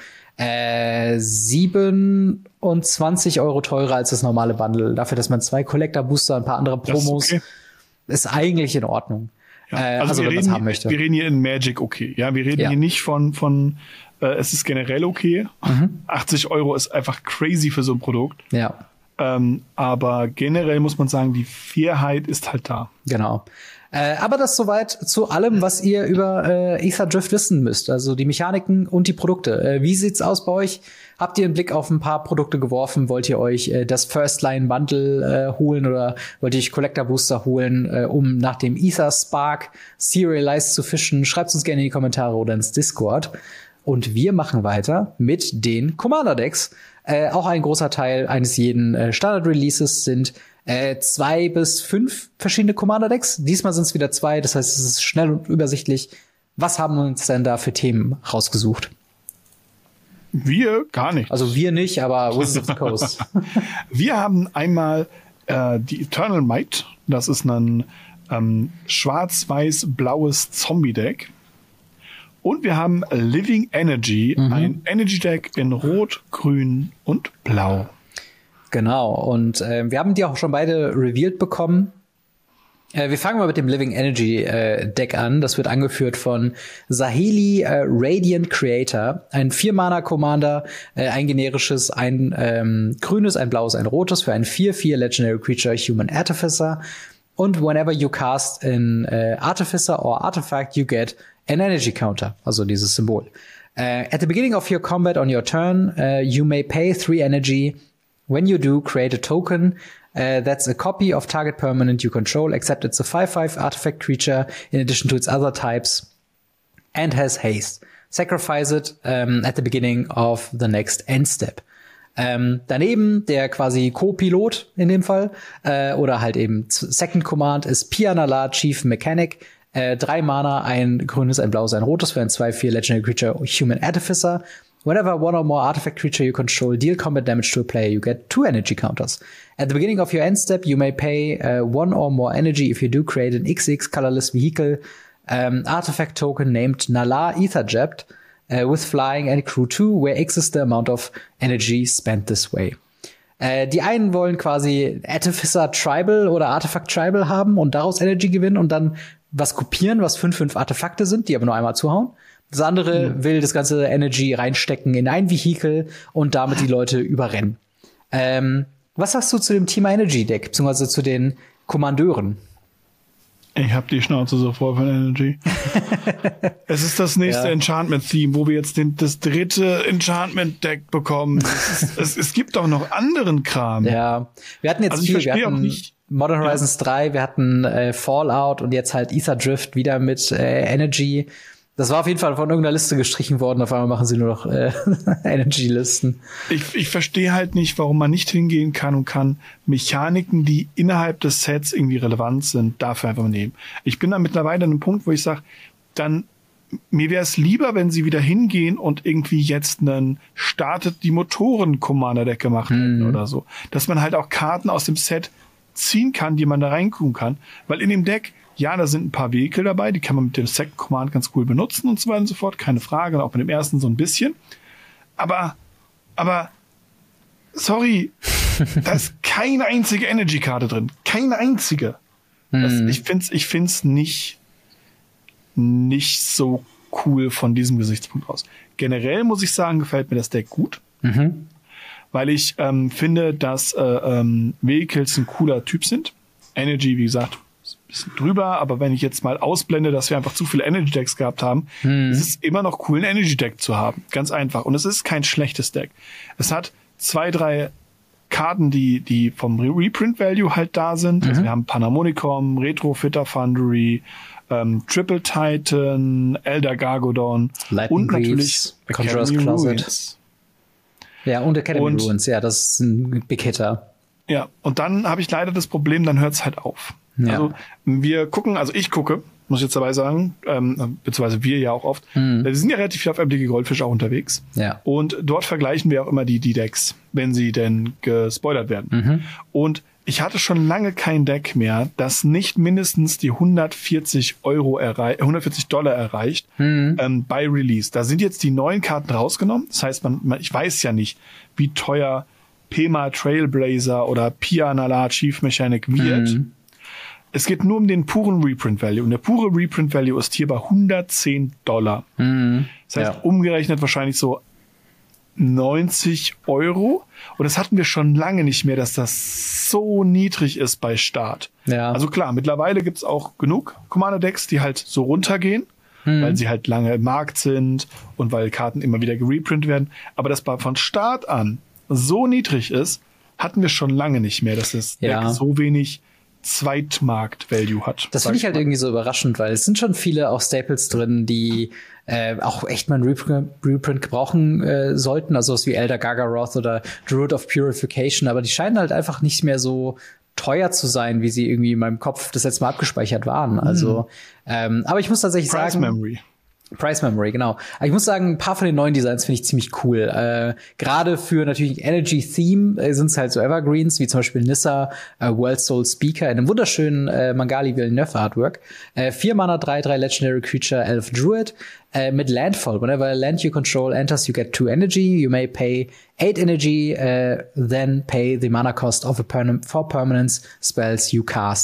äh, siebenundzwanzig Euro teurer als das normale Bundle. Dafür, dass man zwei Collector Booster, ein paar andere Promos, ist, okay. ist eigentlich in Ordnung. Ja, also, also wir, wenn reden, haben möchte. wir reden hier in Magic okay. Ja, wir reden ja. hier nicht von, von äh, es ist generell okay. Mhm. achtzig Euro ist einfach crazy für so ein Produkt. Ja. Ähm, aber generell muss man sagen, die Fairheit ist halt da. Genau. Äh, aber das soweit zu allem, was ihr über äh, Ether Drift wissen müsst. Also die Mechaniken und die Produkte. Äh, wie sieht's aus bei euch? Habt ihr einen Blick auf ein paar Produkte geworfen? Wollt ihr euch äh, das First Line Bundle äh, holen oder wollt ihr euch Collector Booster holen, äh, um nach dem Ether Spark Serialized zu fischen? Schreibt uns gerne in die Kommentare oder ins Discord. Und wir machen weiter mit den Commander Decks. Äh, auch ein großer Teil eines jeden äh, Standard Releases sind Äh, zwei bis fünf verschiedene Commander-Decks. Diesmal sind es wieder zwei, das heißt, es ist schnell und übersichtlich. Was haben wir uns denn da für Themen rausgesucht? Wir gar nicht. Also wir nicht, aber Wizards of the Coast. Wir haben einmal äh, die Eternal Might. Das ist ein ähm, schwarz-weiß-blaues Zombie-Deck. Und wir haben Living Energy, mhm. ein Energy-Deck in Rot, Grün und Blau. Genau, und äh, wir haben die auch schon beide revealed bekommen. Äh, wir fangen mal mit dem Living Energy äh, Deck an. Das wird angeführt von Saheeli äh, Radiant Creator. Ein vier-Mana-Commander, äh, ein generisches, ein ähm, grünes, ein blaues, ein rotes für ein vier vier Legendary Creature Human Artificer. Und whenever you cast an uh, Artificer or Artifact, you get an Energy Counter. Also dieses Symbol. Uh, at the beginning of your combat on your turn, uh, you may pay three energy. When you do, create a token uh, that's a copy of target permanent you control, except it's a five five artifact creature in addition to its other types and has haste. Sacrifice it um, at the beginning of the next end step. Ähm, daneben der quasi Co-Pilot in dem Fall äh, oder halt eben Second Command ist Pia Nala, Chief Mechanic. Äh, drei Mana, ein grünes, ein blaues, ein rotes für ein zwei vier Legendary Creature Human Artificer. Whenever one or more artifact creature you control deal combat damage to a player, you get two energy counters. At the beginning of your end step, you may pay uh, one or more energy. If you do, create an X X colorless vehicle um, artifact token named Nala Etherjet uh, with flying and crew two, where X is the amount of energy spent this way. Äh, die einen wollen quasi Artificer Tribal oder Artifact Tribal haben und daraus Energy gewinnen und dann was kopieren, was fünf fünf Artefakte sind, die aber nur einmal zuhauen. Das andere mhm. will das ganze Energy reinstecken in ein Vehikel und damit die Leute überrennen. Ähm, was sagst du zu dem Thema Energy Deck, beziehungsweise zu den Kommandeuren? Ich hab die Schnauze so voll von Energy. Es ist das nächste ja. Enchantment-Theme, wo wir jetzt den, das dritte Enchantment-Deck bekommen. Es, ist, es, es gibt auch noch anderen Kram. Ja, wir hatten jetzt also viel. Ich wir hatten auch nicht. Modern Horizons ja. drei, wir hatten äh, Fallout und jetzt halt Ether Drift wieder mit äh, Energy. Das war auf jeden Fall von irgendeiner Liste gestrichen worden. Auf einmal machen sie nur noch äh, Energy-Listen. Ich, ich verstehe halt nicht, warum man nicht hingehen kann und kann Mechaniken, die innerhalb des Sets irgendwie relevant sind, dafür einfach nehmen. Ich bin da mittlerweile an einem Punkt, wo ich sage, dann mir wäre es lieber, wenn sie wieder hingehen und irgendwie jetzt einen startet die Motoren-Commander-Deck gemacht hätten mhm. oder so. Dass man halt auch Karten aus dem Set ziehen kann, die man da reintun kann. Weil in dem Deck, ja, da sind ein paar Vehikel dabei, die kann man mit dem Second Command ganz cool benutzen und so weiter und so fort, keine Frage, und auch mit dem ersten so ein bisschen. Aber, aber, sorry, da ist keine einzige Energy-Karte drin. Keine einzige. Hm. Das, ich find's, ich find's nicht, nicht so cool von diesem Gesichtspunkt aus. Generell muss ich sagen, gefällt mir das Deck gut. Mhm. Weil ich ähm, finde, dass äh, ähm, Vehicles ein cooler Typ sind. Energy, wie gesagt, ist ein bisschen drüber, aber wenn ich jetzt mal ausblende, dass wir einfach zu viele Energy-Decks gehabt haben, hm. ist es immer noch cool, ein Energy-Deck zu haben. Ganz einfach. Und es ist kein schlechtes Deck. Es hat zwei, drei Karten, die die vom Reprint-Value halt da sind. Mhm. Also wir haben Panharmonicon, Retrofitter Foundry, ähm, Triple Titan, Elder Gargadon Lightning und natürlich Greaves, Conjurer's Closet. Ja, und Academy und, Ruins, ja, das ist ein Big Hitter. Ja, und dann habe ich leider das Problem, dann hört es halt auf. Ja. Also wir gucken, also ich gucke, muss ich jetzt dabei sagen, ähm, beziehungsweise wir ja auch oft, mhm. wir sind ja relativ viel auf M T G Goldfish auch unterwegs. Ja. Und dort vergleichen wir auch immer die, die Decks, wenn sie denn gespoilert werden. Mhm. Und ich hatte schon lange kein Deck mehr, das nicht mindestens die hundertvierzig Euro erreicht, hundertvierzig Dollar erreicht mhm. ähm, bei Release. Da sind jetzt die neuen Karten rausgenommen. Das heißt, man, man ich weiß ja nicht, wie teuer Pema Trailblazer oder Pia Nala Chief Mechanic wird. Mhm. Es geht nur um den puren Reprint Value. Und der pure Reprint Value ist hier bei hundertzehn Dollar. Mhm. Das heißt, ja. umgerechnet wahrscheinlich so neunzig Euro. Und das hatten wir schon lange nicht mehr, dass das so niedrig ist bei Start. Ja. Also klar, mittlerweile gibt's auch genug Commander-Decks, die halt so runtergehen, hm. weil sie halt lange im Markt sind und weil Karten immer wieder gereprintet werden. Aber dass von Start an so niedrig ist, hatten wir schon lange nicht mehr, dass das ja. Deck so wenig Zweitmarkt-Value hat. Das finde ich halt irgendwie so überraschend, weil es sind schon viele auch Staples drin, die äh, auch echt mal ein Reprint, Reprint gebrauchen äh, sollten, also was wie Elder Gargaroth oder Druid of Purification, aber die scheinen halt einfach nicht mehr so teuer zu sein, wie sie irgendwie in meinem Kopf das letzte Mal abgespeichert waren. Also, mhm. ähm, aber ich muss tatsächlich Price sagen, Memory. Price Memory, genau. Aber ich muss sagen, ein paar von den neuen Designs finde ich ziemlich cool. Äh, Gerade für natürlich Energy Theme äh, sind es halt so Evergreens, wie zum Beispiel Nissa, äh, World Soul Speaker in einem wunderschönen äh, Mangali Villeneuve Artwork. Äh, vier Mana, drei, drei Legendary Creature, Elf Druid äh, mit Landfall. Whenever a land you control enters, you get two energy. You may pay eight energy, uh, then pay the mana cost of a perm- for permanence spells you cast.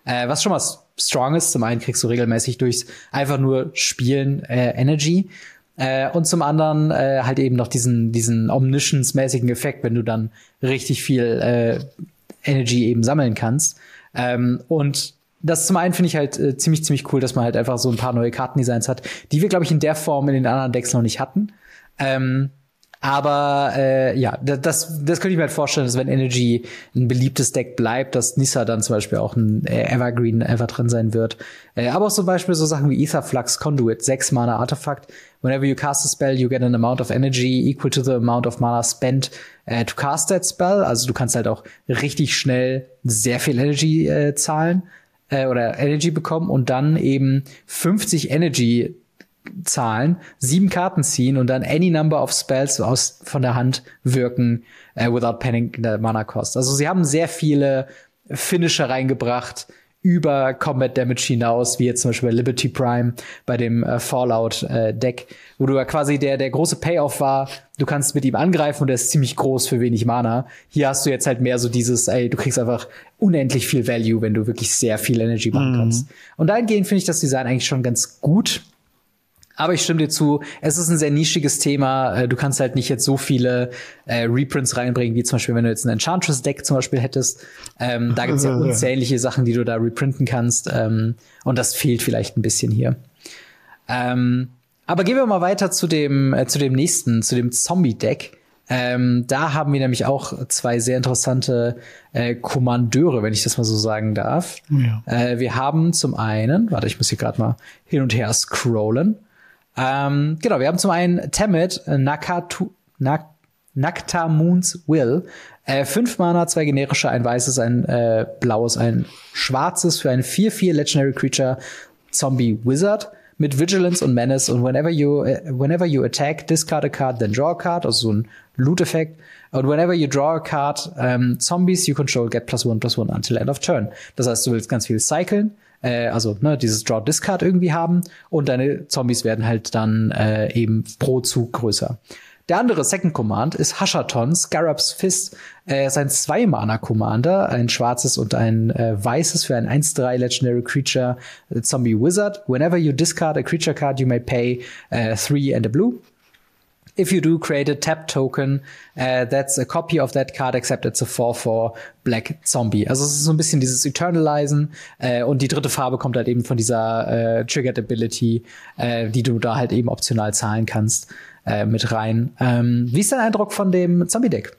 Äh, was schon mal strong ist. Zum einen kriegst du regelmäßig durchs einfach nur Spielen äh, Energy. Äh, und zum anderen äh, halt eben noch diesen, diesen Omniscience-mäßigen Effekt, wenn du dann richtig viel äh, Energy eben sammeln kannst. Ähm, und das zum einen finde ich halt äh, ziemlich, ziemlich cool, dass man halt einfach so ein paar neue Kartendesigns hat, die wir, glaube ich, in der Form in den anderen Decks noch nicht hatten. Ähm, aber äh, ja, das, das könnte ich mir halt vorstellen, dass wenn Energy ein beliebtes Deck bleibt, dass Nissa dann zum Beispiel auch ein äh, Evergreen ever drin sein wird. Äh, aber auch zum Beispiel so Sachen wie Aetherflux Conduit, sechs Mana Artefakt. Whenever you cast a spell, you get an amount of energy equal to the amount of mana spent uh, to cast that spell. Also du kannst halt auch richtig schnell sehr viel Energy äh, zahlen äh, oder Energy bekommen und dann eben fünfzig Energy zahlen, sieben Karten ziehen und dann any number of spells aus von der Hand wirken uh, without paying the mana cost. Also sie haben sehr viele Finisher reingebracht über Combat Damage hinaus, wie jetzt zum Beispiel bei Liberty Prime, bei dem äh, Fallout-Deck, äh, wo du ja quasi der der große Payoff war, du kannst mit ihm angreifen und der ist ziemlich groß für wenig Mana. Hier hast du jetzt halt mehr so dieses, ey, du kriegst einfach unendlich viel Value, wenn du wirklich sehr viel Energy machen kannst. Mhm. Und dahingehend finde ich das Design eigentlich schon ganz gut. Aber ich stimme dir zu, es ist ein sehr nischiges Thema. Du kannst halt nicht jetzt so viele äh, Reprints reinbringen, wie zum Beispiel, wenn du jetzt ein Enchantress-Deck zum Beispiel hättest. Ähm, da gibt's ja unzählige Sachen, die du da reprinten kannst. Ähm, und das fehlt vielleicht ein bisschen hier. Ähm, aber gehen wir mal weiter zu dem, äh, zu dem nächsten, zu dem Zombie-Deck. Ähm, da haben wir nämlich auch zwei sehr interessante äh, Kommandeure, wenn ich das mal so sagen darf. Ja. Äh, wir haben zum einen, warte, ich muss hier gerade mal hin und her scrollen. Ähm, genau, wir haben zum einen Tamid, Nakatu, Nak, Naktamoon's Will. Äh, fünf Mana, zwei generische, ein weißes, ein äh, blaues, ein schwarzes für ein vier vier Legendary Creature Zombie Wizard mit Vigilance und Menace und whenever you uh, whenever you attack, discard a card, then draw a card, also so ein Loot-Effekt. Und whenever you draw a card, um, Zombies you control get plus one plus one until end of turn. Das heißt, du willst ganz viel cyclen, äh, also ne, dieses Draw-Discard irgendwie haben und deine Zombies werden halt dann äh, eben pro Zug größer. Der andere Second Command ist Hashaton, Scarab's Fist. Er ist ein Zwei-Mana-Commander, ein schwarzes und ein äh, weißes für ein eins drei Legendary Creature uh, Zombie Wizard. Whenever you discard a creature card, you may pay uh, three and a blue. If you do, create a tap token uh, that's a copy of that card, except it's a four four Black Zombie. Also es ist so ein bisschen dieses Eternalizen äh, und die dritte Farbe kommt halt eben von dieser äh, Triggered Ability, äh, die du da halt eben optional zahlen kannst, äh, mit rein. Ähm, wie ist dein Eindruck von dem Zombie-Deck?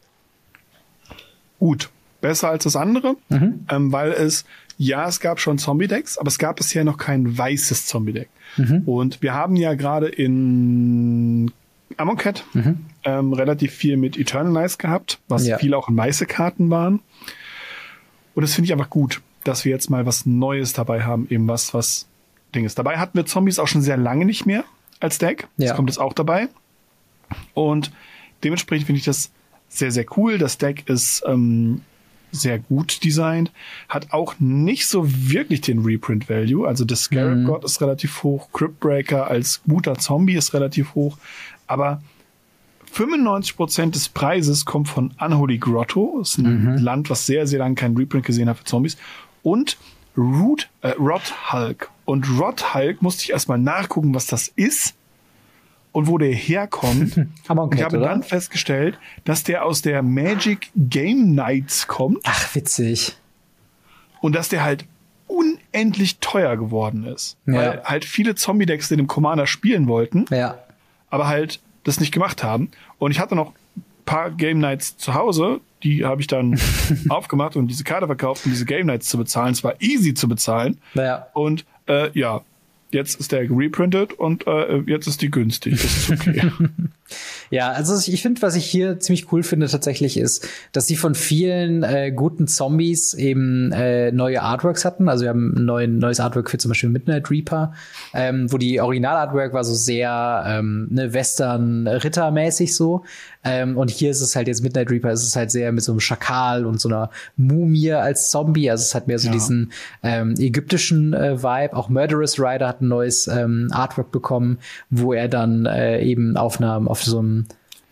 Gut. Besser als das andere, mhm. ähm, weil es, ja, es gab schon Zombie-Decks, aber es gab bisher noch kein weißes Zombie-Deck. Mhm. Und wir haben ja gerade in Amonkhet mhm. ähm, relativ viel mit Eternalize gehabt, was ja. viel auch weiße Karten waren. Und das finde ich einfach gut, dass wir jetzt mal was Neues dabei haben, eben was, was Ding ist. Dabei hatten wir Zombies auch schon sehr lange nicht mehr als Deck. Ja. Das kommt jetzt auch dabei. Und dementsprechend finde ich das sehr, sehr cool. Das Deck ist ähm, sehr gut designt, hat auch nicht so wirklich den Reprint-Value. Also das Scarab mhm. God ist relativ hoch, Cryptbreaker als guter Zombie ist relativ hoch. Aber fünfundneunzig Prozent des Preises kommt von Unholy Grotto. Das ist ein mhm. Land, was sehr, sehr lange keinen Reprint gesehen hat für Zombies. Und Root, äh, Rot Hulk. Und Rot Hulk musste ich erstmal nachgucken, was das ist und wo der herkommt. Und ich habe oder? dann festgestellt, dass der aus der Magic Game Nights kommt. Ach, witzig. Und dass der halt unendlich teuer geworden ist. Ja. Weil halt viele Zombie-Decks in dem Commander spielen wollten. Ja. Aber halt das nicht gemacht haben. Und ich hatte noch ein paar Game Nights zu Hause, die habe ich dann aufgemacht und diese Karte verkauft, um diese Game Nights zu bezahlen. Es war easy zu bezahlen. Ja. Und äh, ja, jetzt ist der reprintet und äh, jetzt ist die günstig. Das ist okay. Ja, also ich finde, was ich hier ziemlich cool finde tatsächlich ist, dass sie von vielen äh, guten Zombies eben äh, neue Artworks hatten. Also wir haben ein neuen, neues Artwork für zum Beispiel Midnight Reaper, ähm, wo die Original-Artwork war so sehr ähm, ne, Western-Ritter-mäßig so. Ähm, und hier ist es halt jetzt Midnight Reaper, ist es halt sehr mit so einem Schakal und so einer Mumie als Zombie. Also es hat mehr so ja. diesen ähm, ägyptischen äh, Vibe. Auch Murderous Rider hat ein neues ähm, Artwork bekommen, wo er dann äh, eben auf einer auf so einem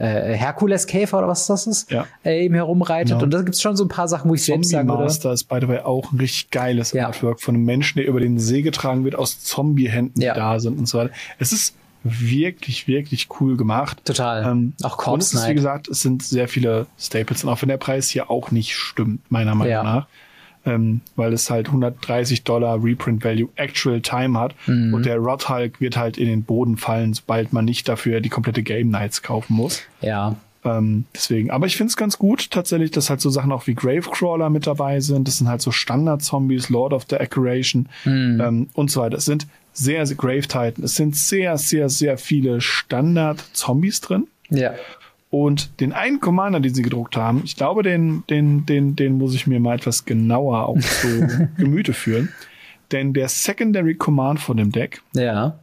äh, Herkules-Käfer oder was das ist, ja. äh, eben herumreitet. Genau. Und da gibt's schon so ein paar Sachen, wo ich selbst sagen würde. Master ist by the way auch ein richtig geiles ja. Artwork von einem Menschen, der über den See getragen wird, aus Zombie-Händen, die ja. da sind und so weiter. Es ist wirklich, wirklich cool gemacht. Total. Ähm, auch Corpse Und es ist, wie gesagt, es sind sehr viele Staples. Und auch wenn der Preis hier auch nicht stimmt, meiner Meinung ja. nach. Ähm, weil es halt hundertdreißig Dollar Reprint Value Actual Time hat. Mhm. Und der Rot Hulk wird halt in den Boden fallen, sobald man nicht dafür die komplette Game Nights kaufen muss. Ja. Ähm, deswegen. Aber ich finde es ganz gut, tatsächlich, dass halt so Sachen auch wie Gravecrawler mit dabei sind. Das sind halt so Standard-Zombies, Lord of the Accuration mhm. ähm, und so weiter. Es sind sehr, sehr Grave Titan. Es sind sehr, sehr, sehr viele Standard-Zombies drin. Ja. Und den einen Commander, den sie gedruckt haben, ich glaube, den, den, den, den muss ich mir mal etwas genauer auch zu Gemüte führen. Denn der Secondary Command von dem Deck, ja.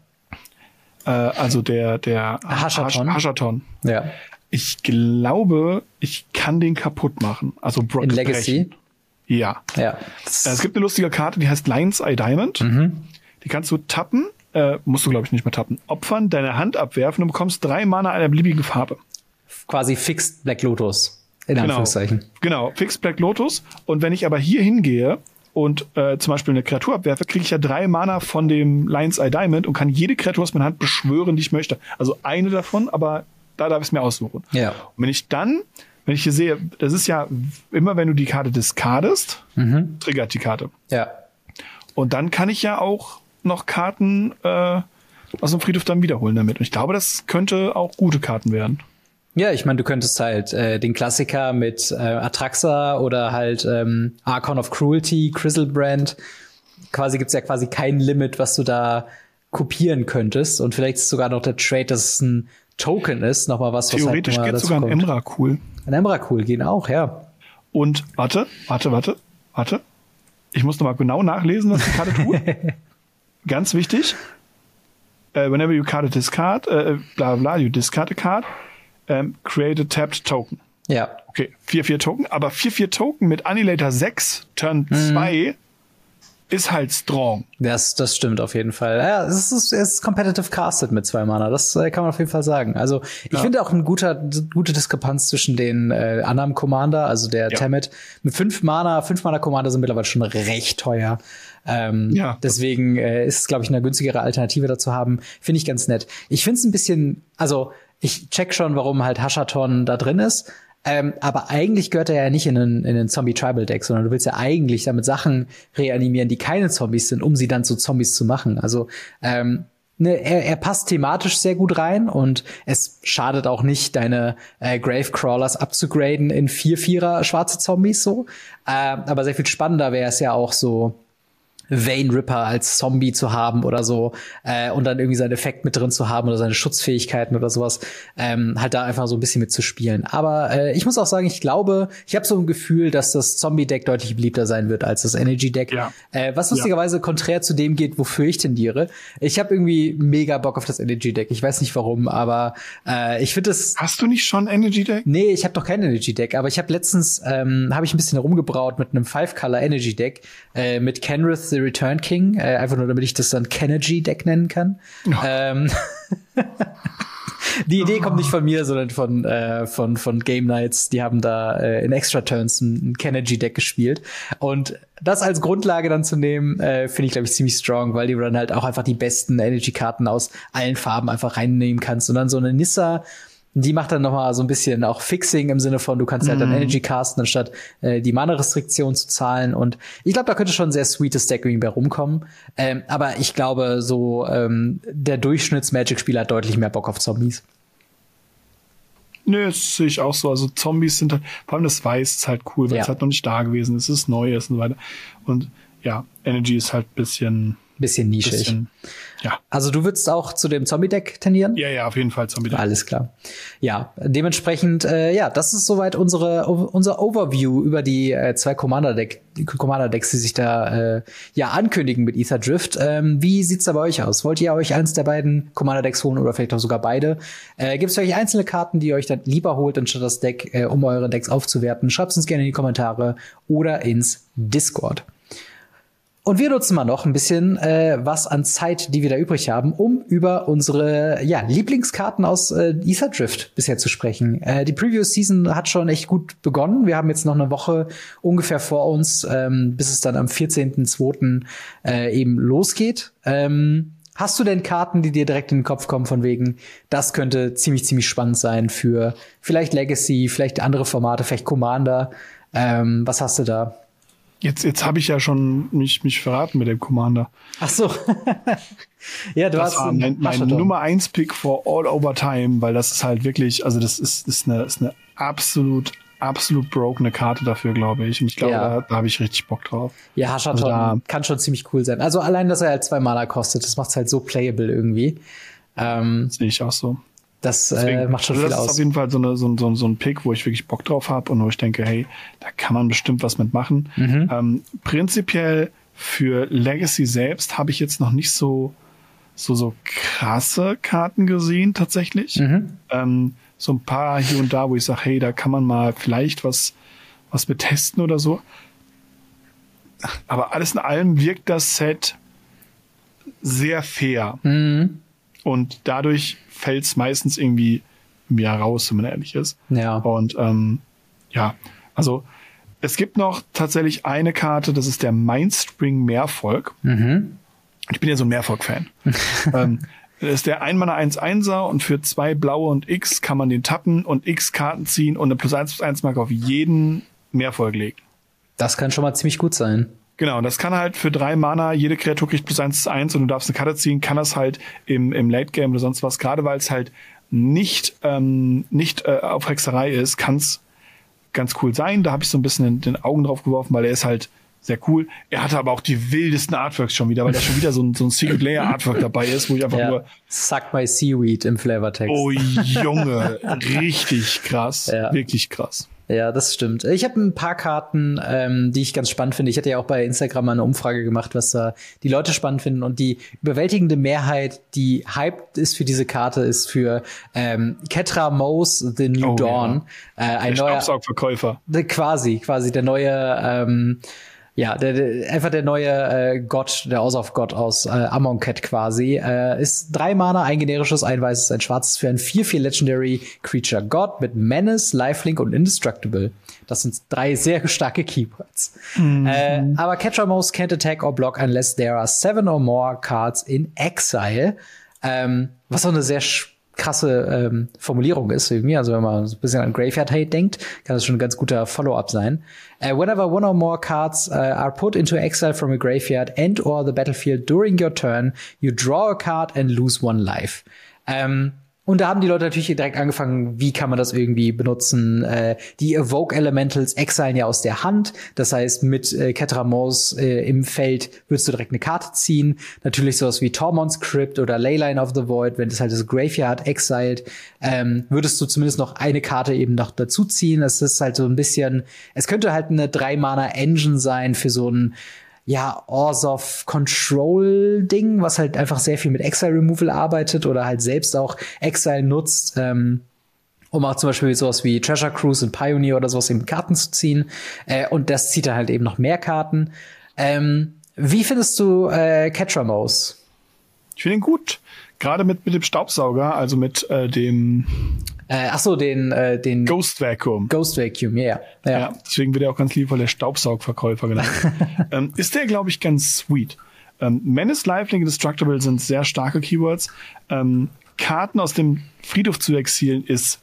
äh, also der, der Hashaton. Hashaton. Ja. Ich glaube, ich kann den kaputt machen. Also Brock in Legacy? Ja. ja. Es gibt eine lustige Karte, die heißt Lion's Eye Diamond. Mhm. Die kannst du tappen, äh, musst du glaube ich nicht mehr tappen, opfern, deine Hand abwerfen und bekommst drei Mana einer beliebigen Farbe. Quasi Fixed Black Lotus, in genau. Anführungszeichen. Genau, Fixed Black Lotus. Und wenn ich aber hier hingehe und äh, zum Beispiel eine Kreatur abwerfe, kriege ich ja drei Mana von dem Lion's Eye Diamond und kann jede Kreatur aus meiner Hand beschwören, die ich möchte. Also eine davon, aber da darf ich es mir aussuchen. Ja. Und wenn ich dann, wenn ich hier sehe, das ist ja immer, wenn du die Karte discardest, mhm. triggert die Karte. Ja. Und dann kann ich ja auch noch Karten äh, aus dem Friedhof dann wiederholen damit. Und ich glaube, das könnte auch gute Karten werden. Ja, ich meine, du könntest halt äh, den Klassiker mit äh, Atraxa oder halt ähm, Archon of Cruelty, Griselbrand. Quasi gibt's ja quasi kein Limit, was du da kopieren könntest. Und vielleicht ist sogar noch der Trade, dass es ein Token ist, nochmal was, was theoretisch halt geht sogar ein Emrakul. Ein Emrakul gehen auch, ja. Und warte, warte, warte, warte. Ich muss nochmal genau nachlesen, was die Karte tut. Ganz wichtig. Uh, whenever you card a discard, uh, bla bla, you discard a card, um, create a tapped token. Ja. Okay, vier vier Token, aber vier vier Token mit Annihilator sechs, Turn zwei, mhm. ist halt strong. Das, das stimmt auf jeden Fall. Ja, es ist, es ist competitive casted mit zwei Mana. Das äh, kann man auf jeden Fall sagen. Also ich ja. finde auch eine guter, gute Diskrepanz zwischen den äh, anderen Commander, also der ja. Tammet mit fünf Mana. Fünf Mana Commander sind mittlerweile schon recht teuer. Ähm, ja. Deswegen äh, ist es, glaube ich, eine günstigere Alternative dazu haben. Finde ich ganz nett. Ich finde es ein bisschen, also ich check schon, warum halt Hashaton da drin ist. Ähm, aber eigentlich gehört er ja nicht in einen, in einen Zombie-Tribal-Deck, sondern du willst ja eigentlich damit Sachen reanimieren, die keine Zombies sind, um sie dann zu Zombies zu machen. Also ähm, ne, er, er passt thematisch sehr gut rein und es schadet auch nicht, deine äh, Gravecrawlers abzugraden in vier Vierer schwarze Zombies so. Äh, aber sehr viel spannender wäre es ja auch so, Vein Ripper als Zombie zu haben oder so äh, und dann irgendwie seinen Effekt mit drin zu haben oder seine Schutzfähigkeiten oder sowas, ähm, halt da einfach so ein bisschen mit zu spielen. Aber äh, ich muss auch sagen, ich glaube, ich habe so ein Gefühl, dass das Zombie-Deck deutlich beliebter sein wird als das Energy-Deck. Ja. Äh, was lustigerweise ja. konträr zu dem geht, wofür ich tendiere. Ich habe irgendwie mega Bock auf das Energy-Deck. Ich weiß nicht warum, aber äh, ich finde das. Hast du nicht schon Energy-Deck? Nee, ich habe doch kein Energy-Deck, aber ich habe letztens ähm, habe ich ein bisschen rumgebraut mit einem Five-Color Energy-Deck äh, mit Kenrith the Return King, äh, einfach nur, damit ich das dann Kenergy-Deck nennen kann. Oh. Ähm, die Idee kommt nicht von mir, sondern von äh, von von Game Nights. Die haben da äh, in Extra Turns ein, ein Kenergy-Deck gespielt. Und das als Grundlage dann zu nehmen, äh, finde ich, glaube ich, ziemlich strong, weil du dann halt auch einfach die besten Energy-Karten aus allen Farben einfach reinnehmen kannst. Und dann so eine Nissa, die macht dann noch mal so ein bisschen auch Fixing im Sinne von, du kannst halt dann Energy casten, anstatt äh, die Mana-Restriktion zu zahlen. Und ich glaube, da könnte schon ein sehr sweetes Deck irgendwie bei rumkommen. Ähm, aber ich glaube, so ähm, der Durchschnitts-Magic-Spieler hat deutlich mehr Bock auf Zombies. Nö, das sehe ich auch so. Also Zombies sind halt, vor allem das Weiß ist halt cool, weil ja. es halt noch nicht da gewesen ist, es ist neu ist und so weiter. Und ja, Energy ist halt bisschen Bisschen nischig. Bisschen, ja. Also du würdest auch zu dem Zombie-Deck tendieren? Ja, ja, auf jeden Fall Zombie-Deck. Alles klar. Ja, dementsprechend, äh, ja, das ist soweit unsere unser Overview über die äh, zwei Commander-Deck, die Commander-Decks, die sich da äh, ja ankündigen mit Aether Drift. Ähm, wie sieht's da bei euch aus? Wollt ihr euch eins der beiden Commander-Decks holen oder vielleicht auch sogar beide? Äh, Gibt es für euch einzelne Karten, die ihr euch dann lieber holt, anstatt das Deck, äh, um eure Decks aufzuwerten? Schreibt uns gerne in die Kommentare oder ins Discord. Und wir nutzen mal noch ein bisschen äh, was an Zeit, die wir da übrig haben, um über unsere ja, Lieblingskarten aus äh, Aether Drift bisher zu sprechen. Äh, die Previous Season hat schon echt gut begonnen. Wir haben jetzt noch eine Woche ungefähr vor uns, ähm, bis es dann am vierzehnten zweiten äh, eben losgeht. Ähm, hast du denn Karten, die dir direkt in den Kopf kommen, von wegen, das könnte ziemlich, ziemlich spannend sein für vielleicht Legacy, vielleicht andere Formate, vielleicht Commander? Ähm, was hast du da? Jetzt, jetzt habe ich ja schon mich, mich verraten mit dem Commander. Ach so. Ja, du das hast war mein, mein Nummer eins Pick for all over time, weil das ist halt wirklich, also das ist, ist eine, ist eine absolut, absolut brokene Karte dafür, glaube ich. Und ich glaube, ja. da, da habe ich richtig Bock drauf. Ja, Hashaton also kann schon ziemlich cool sein. Also allein, dass er halt zwei Mana kostet, das macht es halt so playable irgendwie. Ähm, Sehe ich auch so. Das Deswegen, äh, macht schon also viel das aus. Das ist auf jeden Fall so, eine, so, so, so ein Pick, wo ich wirklich Bock drauf habe und wo ich denke, hey, da kann man bestimmt was mitmachen. Mhm. Ähm, prinzipiell für Legacy selbst habe ich jetzt noch nicht so so so krasse Karten gesehen tatsächlich. Mhm. Ähm, so ein paar hier und da, wo ich sage, hey, da kann man mal vielleicht was was mit testen oder so. Aber alles in allem wirkt das Set sehr fair. Mhm. Und dadurch fällt es meistens irgendwie mehr raus, wenn man ehrlich ist. Ja. Und ähm, ja, also es gibt noch tatsächlich eine Karte, das ist der Mindspring Meervolk. Mhm. Ich bin ja so ein Meervolk-Fan. ähm, das ist der ein Mana eins Einser und für zwei blaue und X kann man den tappen und X Karten ziehen und eine plus eins plus eins Marke auf jeden Meervolk legen. Das kann schon mal ziemlich gut sein. Genau, das kann halt für drei Mana, jede Kreatur kriegt plus eins zu eins und du darfst eine Karte ziehen, kann das halt im, im Late Game oder sonst was, gerade weil es halt nicht, ähm, nicht äh, auf Hexerei ist, kann es ganz cool sein. Da habe ich so ein bisschen den, den Augen drauf geworfen, weil er ist halt sehr cool. Er hatte aber auch die wildesten Artworks schon wieder, weil da schon wieder so ein, so ein Secret Layer Artwork dabei ist, wo ich einfach ja. nur Suck my Seaweed im Flavortext. Oh Junge, richtig krass, ja. Wirklich krass. Ja, das stimmt. Ich habe ein paar Karten, ähm, die ich ganz spannend finde. Ich hatte ja auch bei Instagram mal eine Umfrage gemacht, was da die Leute spannend finden. Und die überwältigende Mehrheit, die hyped ist für diese Karte, ist für ähm, Ketra Mose The New oh, Dawn. Ja. Äh, ein der neuer Staubsaugverkäufer. Quasi, quasi der neue ähm, Ja, der, der, einfach der neue äh, Gott, der Ausauf-Gott aus äh, Amonkhet quasi. Äh, ist drei Mana, ein generisches, ein weißes, ein schwarzes für ein vier vier Legendary Creature God mit Menace, Lifelink und Indestructible. Das sind drei sehr starke Keywords. Mhm. Äh, aber Ketra Mose can't attack or block unless there are seven or more cards in exile. Ähm, was auch eine sehr krasse ähm, Formulierung ist irgendwie. Also wenn man so ein bisschen an Graveyard Hate denkt, kann das schon ein ganz guter Follow-up sein. Uh, whenever one or more cards uh, are put into exile from a graveyard and or the battlefield during your turn, you draw a card and lose one life. Ähm, Und da haben die Leute natürlich direkt angefangen, wie kann man das irgendwie benutzen. Äh, die Evoke Elementals exilen ja aus der Hand. Das heißt, mit äh, Ketra Mose äh, im Feld würdest du direkt eine Karte ziehen. Natürlich sowas wie Tormod's Crypt oder Leyline of the Void, wenn das halt das Graveyard exiled, ähm, würdest du zumindest noch eine Karte eben noch dazu ziehen. Das ist halt so ein bisschen, es könnte halt eine drei Mana Engine sein für so ein ja, Orzhov Control-Ding, was halt einfach sehr viel mit Exile-Removal arbeitet oder halt selbst auch Exile nutzt, ähm, um auch zum Beispiel sowas wie Treasure Cruise und Pioneer oder sowas eben Karten zu ziehen. Äh, und das zieht dann halt eben noch mehr Karten. Ähm, wie findest du äh, Ketra Mose? Ich finde ihn gut. Gerade mit, mit dem Staubsauger, also mit äh, dem Äh, ach so, den, äh, den Ghost Vacuum. Ghost Vacuum, yeah. ja. Ja, deswegen wird er auch ganz liebevoll der Staubsaugverkäufer genannt. ähm, ist der, glaube ich, ganz sweet. Ähm, Menace, Lifelink, Destructible sind sehr starke Keywords. Ähm, Karten aus dem Friedhof zu exilieren ist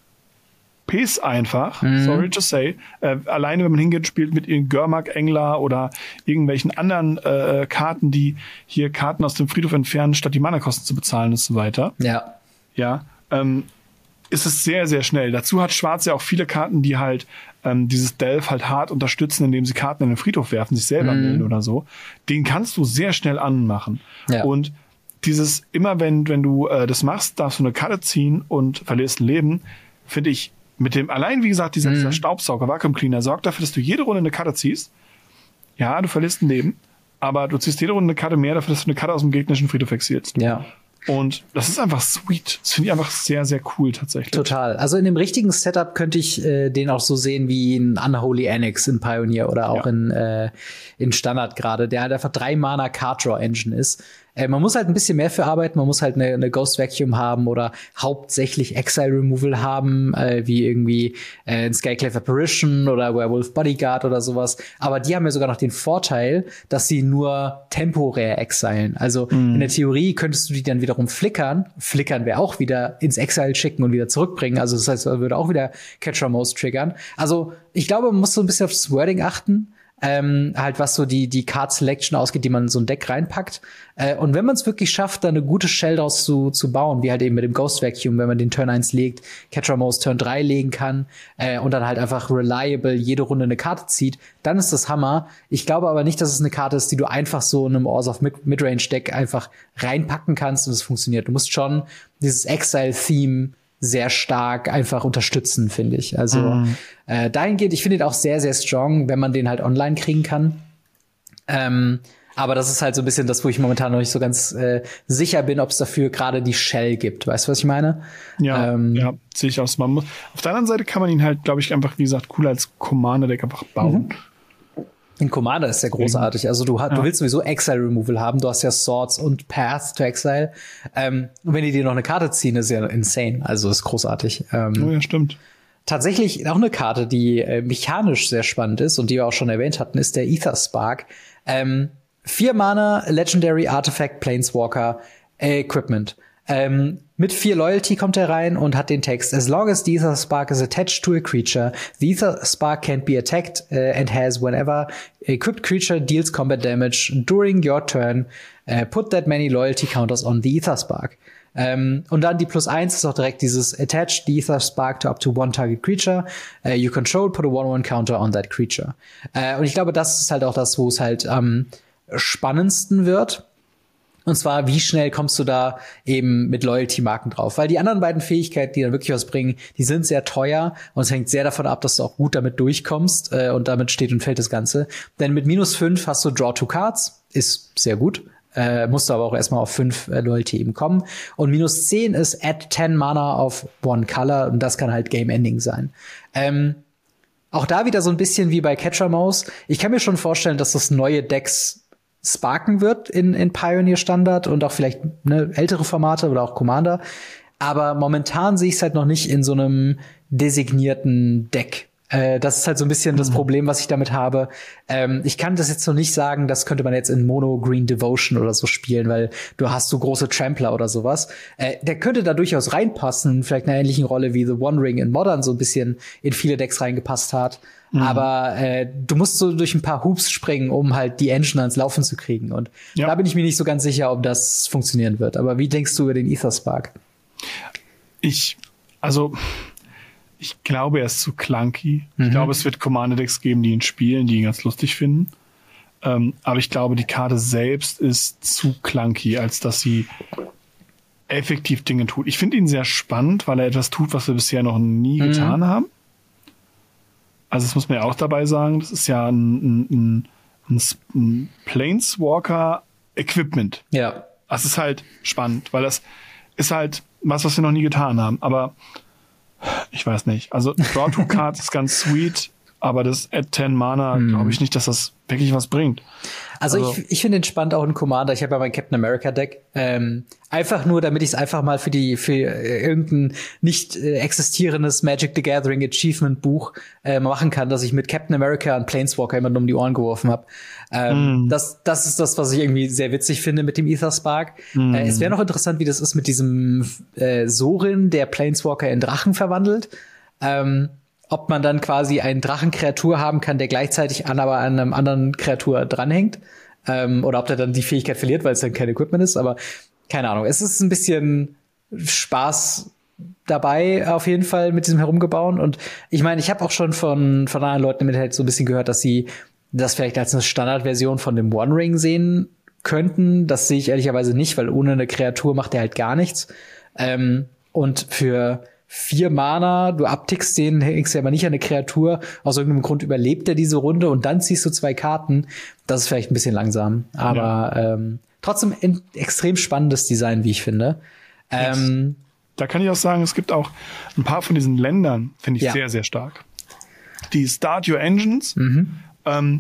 piss einfach, mhm. sorry to say. Äh, alleine, wenn man hingeht und spielt mit irgendeinem Gurmag, Engler oder irgendwelchen anderen äh, Karten, die hier Karten aus dem Friedhof entfernen, statt die Mana-Kosten zu bezahlen und so weiter. Ja. Ja, ähm, ist es sehr, sehr schnell. Dazu hat Schwarz ja auch viele Karten, die halt ähm, dieses Delve halt hart unterstützen, indem sie Karten in den Friedhof werfen, sich selber mhm. milden oder so. Den kannst du sehr schnell anmachen. Ja. Und dieses, immer wenn, wenn du äh, das machst, darfst du eine Karte ziehen und verlierst ein Leben, finde ich, mit dem, allein wie gesagt, dieser, mhm. dieser Staubsauger, Vacuum Cleaner, sorgt dafür, dass du jede Runde eine Karte ziehst. Ja, du verlierst ein Leben, aber du ziehst jede Runde eine Karte mehr dafür, dass du eine Karte aus dem gegnerischen Friedhof exilst. Ja. Und das ist einfach sweet. Das finde ich einfach sehr, sehr cool tatsächlich. Total. Also in dem richtigen Setup könnte ich äh, den auch so sehen wie ein Unholy Annex in Pioneer oder auch ja. in, äh, in Standard gerade, der halt einfach drei Mana Card Draw Engine ist. Äh, man muss halt ein bisschen mehr für arbeiten. Man muss halt eine, eine Ghost Vacuum haben oder hauptsächlich Exile Removal haben, äh, wie irgendwie äh, ein Skyclave Apparition oder Werewolf Bodyguard oder sowas. Aber die haben ja sogar noch den Vorteil, dass sie nur temporär exilen. Also mm. in der Theorie könntest du die dann wiederum flickern. Flickern wäre auch wieder ins Exile schicken und wieder zurückbringen. Also das heißt, er würde auch wieder Catcher Mouse triggern. Also ich glaube, man muss so ein bisschen auf das Wording achten. Ähm, halt was so die die Card Selection ausgeht, die man in so ein Deck reinpackt. Äh, und wenn man es wirklich schafft, da eine gute Shell draus zu zu bauen, wie halt eben mit dem Ghost Vacuum, wenn man den Turn eins legt, Catcher Mouse Turn drei legen kann äh, und dann halt einfach reliable jede Runde eine Karte zieht, dann ist das Hammer. Ich glaube aber nicht, dass es eine Karte ist, die du einfach so in einem Ors of Mid- Midrange Deck einfach reinpacken kannst und es funktioniert. Du musst schon dieses Exile-Theme sehr stark einfach unterstützen, finde ich. Also mm. äh, dahingehend, ich finde ihn auch sehr, sehr strong, wenn man den halt online kriegen kann. Ähm, aber das ist halt so ein bisschen das, wo ich momentan noch nicht so ganz äh, sicher bin, ob es dafür gerade die Shell gibt. Weißt du, was ich meine? Ja, ähm, ja, sehe ich aus. Man muss, auf der anderen Seite kann man ihn halt, glaube ich, einfach, wie gesagt, cooler als Commander-Deck einfach bauen. Mhm. In Commander ist der großartig. Also du, hast, ja. du willst sowieso Exile Removal haben. Du hast ja Swords und Path to Exile. Ähm, und wenn die dir noch eine Karte ziehen, ist ja insane. Also ist großartig. Ähm, oh ja, stimmt. Tatsächlich auch eine Karte, die äh, mechanisch sehr spannend ist und die wir auch schon erwähnt hatten, ist der Aether Spark. Ähm, vier Mana, Legendary Artifact, Planeswalker, äh, Equipment. Ähm, mit vier Loyalty kommt er rein und hat den Text: As long as the Aether Spark is attached to a creature, the Aether Spark can't be attacked uh, and has, whenever equipped creature deals combat damage during your turn, uh, put that many Loyalty counters on the Aether Spark. Ähm, und dann die plus eins ist auch direkt dieses Attach the Aether Spark to up to one target creature uh, you control, put a one one counter on that creature. Uh, und ich glaube, das ist halt auch das, wo es halt am spannendsten wird. Und zwar, wie schnell kommst du da eben mit Loyalty-Marken drauf? Weil die anderen beiden Fähigkeiten, die dann wirklich was bringen, die sind sehr teuer und es hängt sehr davon ab, dass du auch gut damit durchkommst äh, und damit steht und fällt das Ganze. Denn mit minus fünf hast du Draw two Cards, ist sehr gut. Äh, musst du aber auch erstmal auf fünf äh, Loyalty eben kommen. Und minus zehn ist add ten Mana auf one Color und das kann halt Game-Ending sein. Ähm, auch da wieder so ein bisschen wie bei Catcher Mouse. Ich kann mir schon vorstellen, dass das neue Decks sparken wird in, in Pioneer Standard und auch vielleicht ne, ältere Formate oder auch Commander. Aber momentan sehe ich es halt noch nicht in so einem designierten Deck. Äh, das ist halt so ein bisschen mhm. das Problem, was ich damit habe. Ähm, ich kann das jetzt noch nicht sagen, das könnte man jetzt in Mono Green Devotion oder so spielen, weil du hast so große Trampler oder sowas. Äh, der könnte da durchaus reinpassen, vielleicht in einer ähnlichen Rolle wie The One Ring in Modern so ein bisschen in viele Decks reingepasst hat. Mhm. Aber äh, du musst so durch ein paar Hoops springen, um halt die Engine ans Laufen zu kriegen. Und ja. da bin ich mir nicht so ganz sicher, ob das funktionieren wird. Aber wie denkst du über den Aether Spark? Ich, also, ich glaube, er ist zu clunky. Mhm. Ich glaube, es wird Commander-Decks geben, die ihn spielen, die ihn ganz lustig finden. Ähm, aber ich glaube, die Karte selbst ist zu clunky, als dass sie effektiv Dinge tut. Ich finde ihn sehr spannend, weil er etwas tut, was wir bisher noch nie mhm. getan haben. Also das muss man ja auch dabei sagen, das ist ja ein, ein, ein, ein Planeswalker-Equipment. Ja. Das ist halt spannend, weil das ist halt was, was wir noch nie getan haben. Aber ich weiß nicht. Also Draw two Cards ist ganz sweet, aber das Add ten Mana hm. glaube ich nicht, dass das wirklich was bringt. Also, also ich, ich finde den spannend auch in Commander. Ich habe ja mein Captain America Deck. Ähm, einfach nur, damit ich es einfach mal für die für äh, irgendein nicht äh, existierendes Magic the Gathering Achievement Buch äh, machen kann, dass ich mit Captain America und Planeswalker immer um die Ohren geworfen habe. Ähm, mm. Das das ist das, was ich irgendwie sehr witzig finde mit dem Aether Spark. Mm. Äh, es wäre noch interessant, wie das ist mit diesem äh, Sorin, der Planeswalker in Drachen verwandelt. Ähm, ob man dann quasi einen Drachenkreatur haben kann, der gleichzeitig an aber an einem anderen Kreatur dranhängt. Ähm, oder ob der dann die Fähigkeit verliert, weil es dann kein Equipment ist. Aber keine Ahnung. Es ist ein bisschen Spaß dabei, auf jeden Fall, mit diesem Herumgebauen. Und ich meine, ich habe auch schon von von anderen Leuten im Internet so ein bisschen gehört, dass sie das vielleicht als eine Standardversion von dem One Ring sehen könnten. Das sehe ich ehrlicherweise nicht, weil ohne eine Kreatur macht der halt gar nichts. Ähm, und für vier Mana, du abtickst den, hängst ja aber nicht an eine Kreatur, aus irgendeinem Grund überlebt er diese Runde und dann ziehst du zwei Karten. Das ist vielleicht ein bisschen langsam, aber ja. ähm, trotzdem ein extrem spannendes Design, wie ich finde. Yes. Ähm, Da kann ich auch sagen, es gibt auch ein paar von diesen Ländern, finde ich Ja. sehr, sehr stark. Die Start Your Engines. Mhm. Ähm,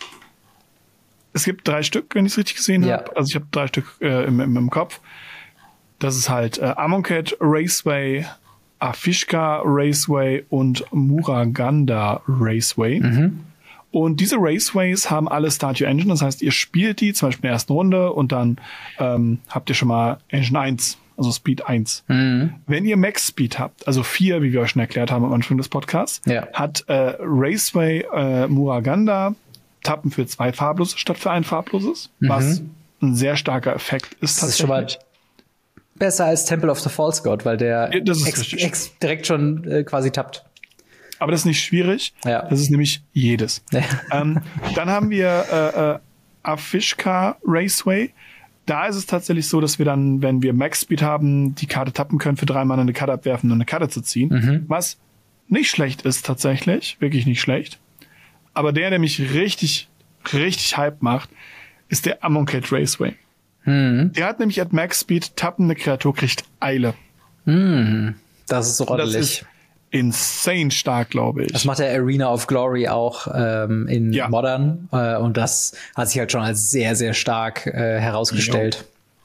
es gibt drei Stück, wenn ich es richtig gesehen Ja. habe. Also ich habe drei Stück äh, im, im, im Kopf. Das ist halt äh, Amonkhet Raceway, Afishka Raceway und Muraganda Raceway. Mhm. Und diese Raceways haben alle Start Your Engine. Das heißt, ihr spielt die zum Beispiel in der ersten Runde und dann ähm, habt ihr schon mal Engine eins, also Speed eins. Mhm. Wenn ihr Max Speed habt, also vier, wie wir euch schon erklärt haben am Anfang des Podcasts, Ja. hat äh, Raceway äh, Muraganda Tappen für zwei farblose statt für ein farbloses, was ein sehr starker Effekt ist. Das ist schon mal tatsächlich. besser als Temple of the False God, weil der Ja, das ist ex, richtig. ex, direkt schon äh, quasi tappt. Aber das ist nicht schwierig. Ja. Das ist nämlich jedes. Ja. ähm, dann haben wir äh, äh, Afishka Raceway. Da ist es tatsächlich so, dass wir dann, wenn wir Max Speed haben, die Karte tappen können, für drei Mana eine Karte abwerfen und eine Karte zu ziehen. Mhm. Was nicht schlecht ist tatsächlich. Wirklich nicht schlecht. Aber der, der mich richtig, richtig hype macht, ist der Amonkhet Raceway. Mhm. Der hat nämlich at Max Speed tappende Kreatur, kriegt Eile. Mhm. Das ist so Das ordentlich. ist insane stark, glaube ich. Das macht der Arena of Glory auch ähm, in Ja. Modern. Äh, und das hat sich halt schon als sehr, sehr stark äh, herausgestellt.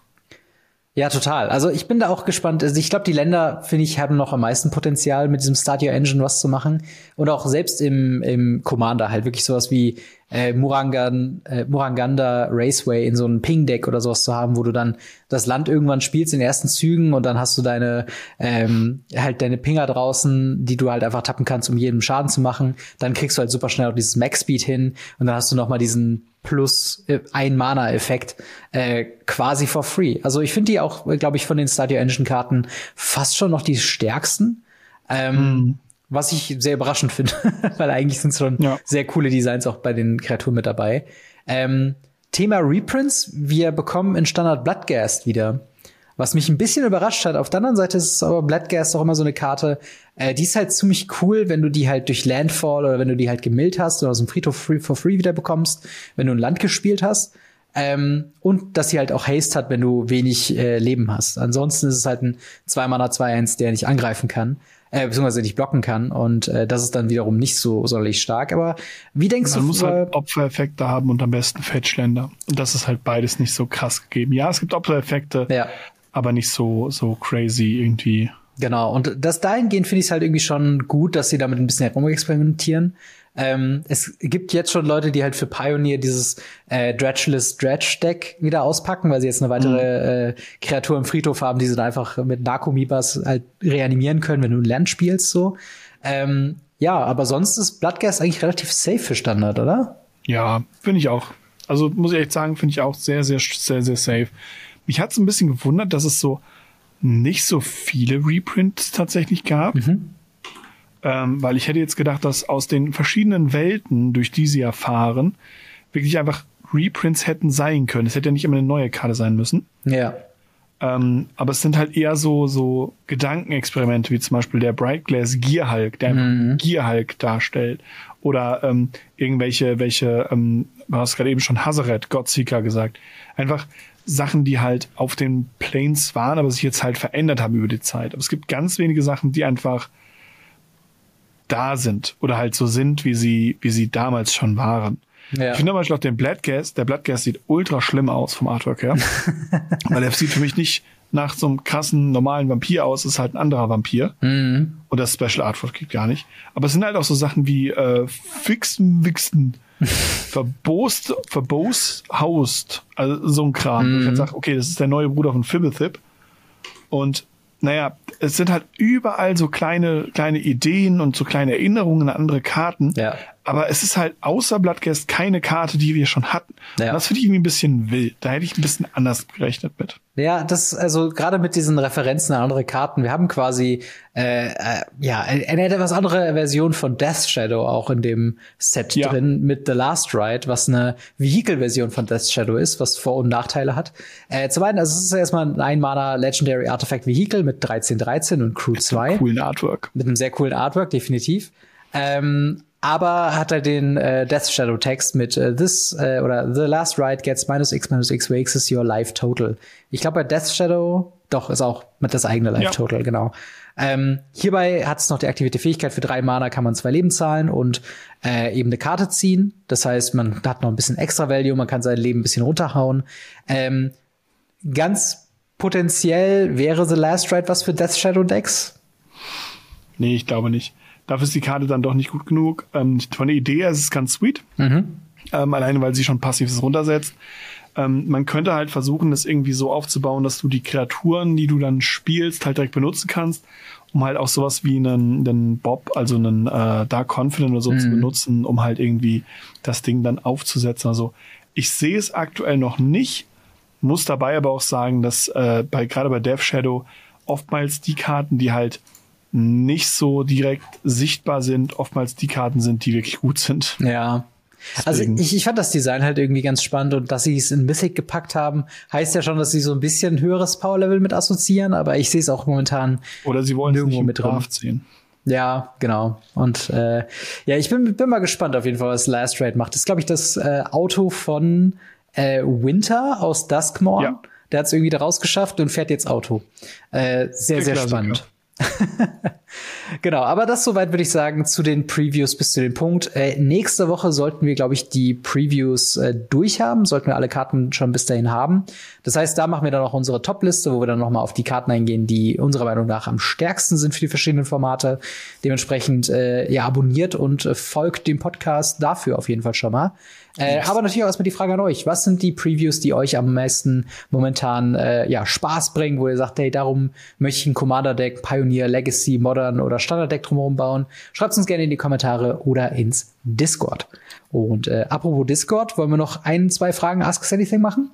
Ja, total. Also ich bin da auch gespannt. Also ich glaube, die Länder, finde ich, haben noch am meisten Potenzial, mit diesem Start Your Engine was zu machen. Und auch selbst im, im Commander halt wirklich sowas wie äh, Murangan, äh, Muranganda Raceway in so einem Ping-Deck oder sowas zu haben, wo du dann das Land irgendwann spielst in den ersten Zügen und dann hast du deine ähm, halt deine Pinger draußen, die du halt einfach tappen kannst, um jedem Schaden zu machen. Dann kriegst du halt super schnell auch dieses Max-Speed hin und dann hast du noch mal diesen plus äh, ein Mana-Effekt äh, quasi for free. Also ich finde die auch, glaube ich, von den Start Your Engine-Karten fast schon noch die stärksten. Ähm, Mhm. Was ich sehr überraschend finde, weil eigentlich sind schon Ja. sehr coole Designs auch bei den Kreaturen mit dabei. Ähm, Thema Reprints, wir bekommen in Standard Bloodghast wieder. Was mich ein bisschen überrascht hat. Auf der anderen Seite ist es aber Bloodghast auch immer so eine Karte, äh, die ist halt ziemlich cool, wenn du die halt durch Landfall oder wenn du die halt gemillt hast oder aus dem Friedhof free, for free wieder bekommst, wenn du ein Land gespielt hast. Ähm, und dass sie halt auch Haste hat, wenn du wenig äh, Leben hast. Ansonsten ist es halt ein zwei Mana zwei eins, der nicht angreifen kann, äh, beziehungsweise nicht blocken kann. Und äh, das ist dann wiederum nicht so sonderlich stark. Aber wie denkst Man du, muss äh, halt Opfereffekte haben und am besten Fetchländer. Und das ist halt beides nicht so krass gegeben. Ja, es gibt Opfereffekte, ja. aber nicht so, so crazy irgendwie. Genau, und das dahingehend finde ich es halt irgendwie schon gut, dass sie damit ein bisschen herumexperimentieren. Ähm, es gibt jetzt schon Leute, die halt für Pioneer dieses äh, Dredgeless Dredge Deck wieder auspacken, weil sie jetzt eine weitere äh, Kreatur im Friedhof haben, die sie dann einfach mit Narkomibas halt reanimieren können, wenn du ein Land spielst, so. Ähm, ja, aber sonst ist Bloodghast eigentlich relativ safe für Standard, oder? Ja, finde ich auch. Also muss ich echt sagen, finde ich auch sehr, sehr, sehr, sehr safe. Mich hat es ein bisschen gewundert, dass es so nicht so viele Reprints tatsächlich gab. Mhm. Ähm, weil ich hätte jetzt gedacht, dass aus den verschiedenen Welten, durch die sie erfahren, wirklich einfach Reprints hätten sein können. Es hätte ja nicht immer eine neue Karte sein müssen. Ja. Ähm, aber es sind halt eher so, so Gedankenexperimente, wie zum Beispiel der Bright Glass Gear Hulk, der einfach Mhm. Gear Hulk darstellt. Oder ähm, irgendwelche, welche, ähm, du hast gerade eben schon Hazaret, Godseeker gesagt. Einfach Sachen, die halt auf den Planes waren, aber sich jetzt halt verändert haben über die Zeit. Aber es gibt ganz wenige Sachen, die einfach da sind oder halt so sind, wie sie, wie sie damals schon waren. Ja. Ich finde zum Beispiel auch den Bloodghast, der Bloodghast sieht ultra schlimm aus vom Artwork her. Weil er sieht für mich nicht nach so einem krassen, normalen Vampir aus, ist halt ein anderer Vampir. Mhm. Und das Special Artwork geht gar nicht. Aber es sind halt auch so Sachen wie äh, Fixen, Wixen, Verbost, Verboshaust, also so ein Kram. Mhm. Wo ich halt sage, okay, das ist der neue Bruder von Fibblethip. Und naja, es sind halt überall so kleine, kleine Ideen und so kleine Erinnerungen an andere Karten. Ja. Aber es ist halt außer Bloodghast keine Karte, die wir schon hatten. Ja. Und das finde ich irgendwie ein bisschen wild. Da hätte ich ein bisschen anders gerechnet mit. Ja, das, also gerade mit diesen Referenzen an andere Karten, wir haben quasi äh, äh, ja eine etwas andere Version von Death Shadow auch in dem Set Ja. drin mit The Last Ride, was eine Vehicle-Version von Death Shadow ist, was Vor- und Nachteile hat. Äh, zum einen, also es ist erstmal ein Ein-Mana Legendary Artifact Vehicle mit dreizehn dreizehn und Crew zwei. Coolen Artwork. Mit einem sehr coolen Artwork, definitiv. Ähm, aber hat er den äh, Death Shadow Text mit äh, this äh, oder the last ride gets minus x minus x weeks is your life total. Ich glaube bei Death Shadow doch ist auch mit das eigene Life Total, ja. Genau. Ähm, hierbei hat es noch die aktivierte Fähigkeit, für drei Mana kann man zwei Leben zahlen und äh, eben eine Karte ziehen. Das heißt, man hat noch ein bisschen extra Value, man kann sein Leben ein bisschen runterhauen. Ähm, ganz potenziell wäre The Last Ride was für Death Shadow Decks? Nee, ich glaube nicht. Dafür ist die Karte dann doch nicht gut genug. Ähm, von der Idee her ist es ganz sweet. Mhm. Ähm, alleine, weil sie schon passives runtersetzt. Ähm, man könnte halt versuchen, das irgendwie so aufzubauen, dass du die Kreaturen, die du dann spielst, halt direkt benutzen kannst, um halt auch sowas wie einen, einen Bob, also einen äh, Dark Confident oder so mhm. zu benutzen, um halt irgendwie das Ding dann aufzusetzen. Also ich sehe es aktuell noch nicht, muss dabei aber auch sagen, dass äh, bei gerade bei Death Shadow oftmals die Karten, die halt nicht so direkt sichtbar sind, oftmals die Karten sind, die wirklich gut sind. Ja. Also ich, ich fand das Design halt irgendwie ganz spannend und dass sie es in Mythic gepackt haben, heißt ja schon, dass sie so ein bisschen höheres Power-Level mit assoziieren, aber ich sehe es auch momentan oder sie wollen nirgendwo es nicht mit drauf ziehen. Ja, genau. Und äh, ja, ich bin, bin mal gespannt auf jeden Fall, was Last Raid macht. Das ist, glaube ich, das äh, Auto von äh, Winter aus Duskmourn. Ja. Der hat es irgendwie da rausgeschafft und fährt jetzt Auto. Äh, sehr, sehr spannend. Genau, aber das soweit würde ich sagen zu den Previews bis zu dem Punkt. Äh, nächste Woche sollten wir, glaube ich, die Previews äh, durchhaben, sollten wir alle Karten schon bis dahin haben. Das heißt, da machen wir dann auch unsere Top-Liste, wo wir dann noch mal auf die Karten eingehen, die unserer Meinung nach am stärksten sind für die verschiedenen Formate. Dementsprechend äh, ja, abonniert und äh, folgt dem Podcast dafür auf jeden Fall schon mal. Äh, yes. Aber natürlich auch erstmal die Frage an euch. Was sind die Previews, die euch am meisten momentan äh, ja Spaß bringen, wo ihr sagt, hey, darum möchte ich ein Commander-Deck, Pioneer, Legacy, Modern oder Standard-Deck drumherum bauen? Schreibt uns gerne in die Kommentare oder ins Discord. Und äh, apropos Discord, wollen wir noch ein, zwei Fragen Ask Us Anything machen?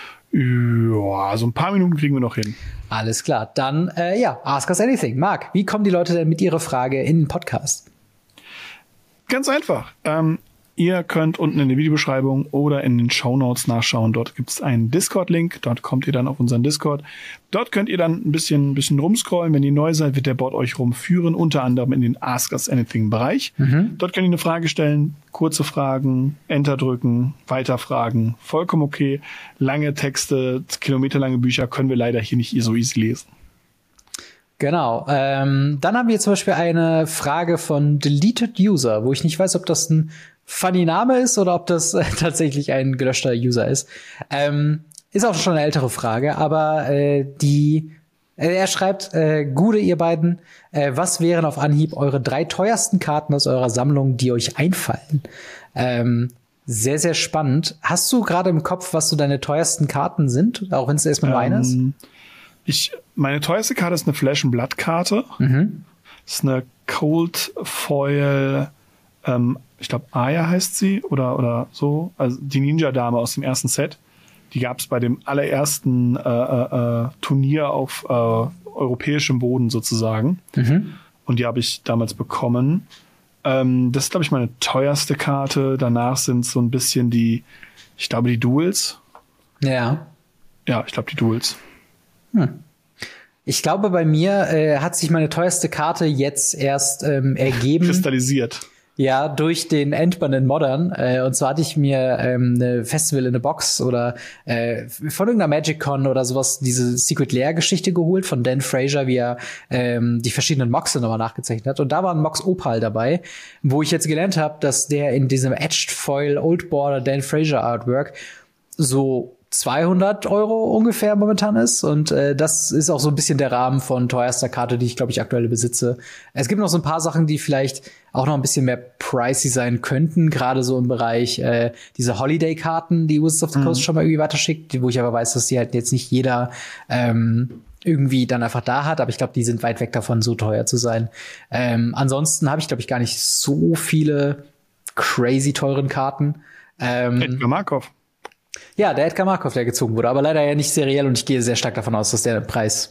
Ja, so ein paar Minuten kriegen wir noch hin. Alles klar, dann äh, ja, Ask Us Anything. Marc, wie kommen die Leute denn mit ihrer Frage in den Podcast? Ganz einfach. Ähm, Ihr könnt unten in der Videobeschreibung oder in den Shownotes nachschauen. Dort gibt es einen Discord-Link. Dort kommt ihr dann auf unseren Discord. Dort könnt ihr dann ein bisschen, ein bisschen rumscrollen. Wenn ihr neu seid, wird der Bot euch rumführen, unter anderem in den Ask Us Anything-Bereich. Mhm. Dort könnt ihr eine Frage stellen, kurze Fragen, Enter drücken, weiterfragen. Vollkommen okay. Lange Texte, kilometerlange Bücher können wir leider hier nicht so easy lesen. Genau. Ähm, dann haben wir zum Beispiel eine Frage von Deleted User, wo ich nicht weiß, ob das ein funny Name ist oder ob das äh, tatsächlich ein gelöschter User ist. Ähm, ist auch schon eine ältere Frage, aber äh, die äh, er schreibt, äh, Gude, ihr beiden, äh, was wären auf Anhieb eure drei teuersten Karten aus eurer Sammlung, die euch einfallen? Ähm, sehr, sehr spannend. Hast du gerade im Kopf, was so deine teuersten Karten sind, auch wenn es erstmal nur ähm, eine ist? Ich, meine teuerste Karte ist eine Flash and Blood Karte. Mhm. Das ist eine Cold Foil, ähm, ich glaube Aya heißt sie oder oder so, also die Ninja-Dame aus dem ersten Set. Die gab es bei dem allerersten äh, äh, Turnier auf äh, europäischem Boden sozusagen. Mhm. Und die habe ich damals bekommen. Ähm, das ist, glaube ich, meine teuerste Karte. Danach sind so ein bisschen die, ich glaube, die Duels. Ja. Ja, ich glaube, die Duels. Hm. Ich glaube, bei mir äh, hat sich meine teuerste Karte jetzt erst ähm, ergeben. Kristallisiert. Ja, durch den Endband in Modern. Äh, und zwar hatte ich mir ähm, eine Festival in a Box oder äh, von irgendeiner Magic-Con oder sowas diese Secret Lair-Geschichte geholt von Dan Fraser, wie er ähm, die verschiedenen Moxe nochmal nachgezeichnet hat. Und da war ein Mox Opal dabei, wo ich jetzt gelernt habe, dass der in diesem Etched Foil Old Border Dan Fraser Artwork so zweihundert Euro ungefähr momentan ist. Und äh, das ist auch so ein bisschen der Rahmen von teuerster Karte, die ich, glaube ich, aktuell besitze. Es gibt noch so ein paar Sachen, die vielleicht auch noch ein bisschen mehr pricey sein könnten, gerade so im Bereich äh, diese Holiday-Karten, die Wizards of the Coast mhm. schon mal irgendwie weiterschickt, wo ich aber weiß, dass die halt jetzt nicht jeder ähm, irgendwie dann einfach da hat. Aber ich glaube, die sind weit weg davon, so teuer zu sein. Ähm, ansonsten habe ich, glaube ich, gar nicht so viele crazy teuren Karten. Ähm, Edgar Markov. Ja, der Edgar Markov, der gezogen wurde, aber leider ja nicht seriell und ich gehe sehr stark davon aus, dass der Preis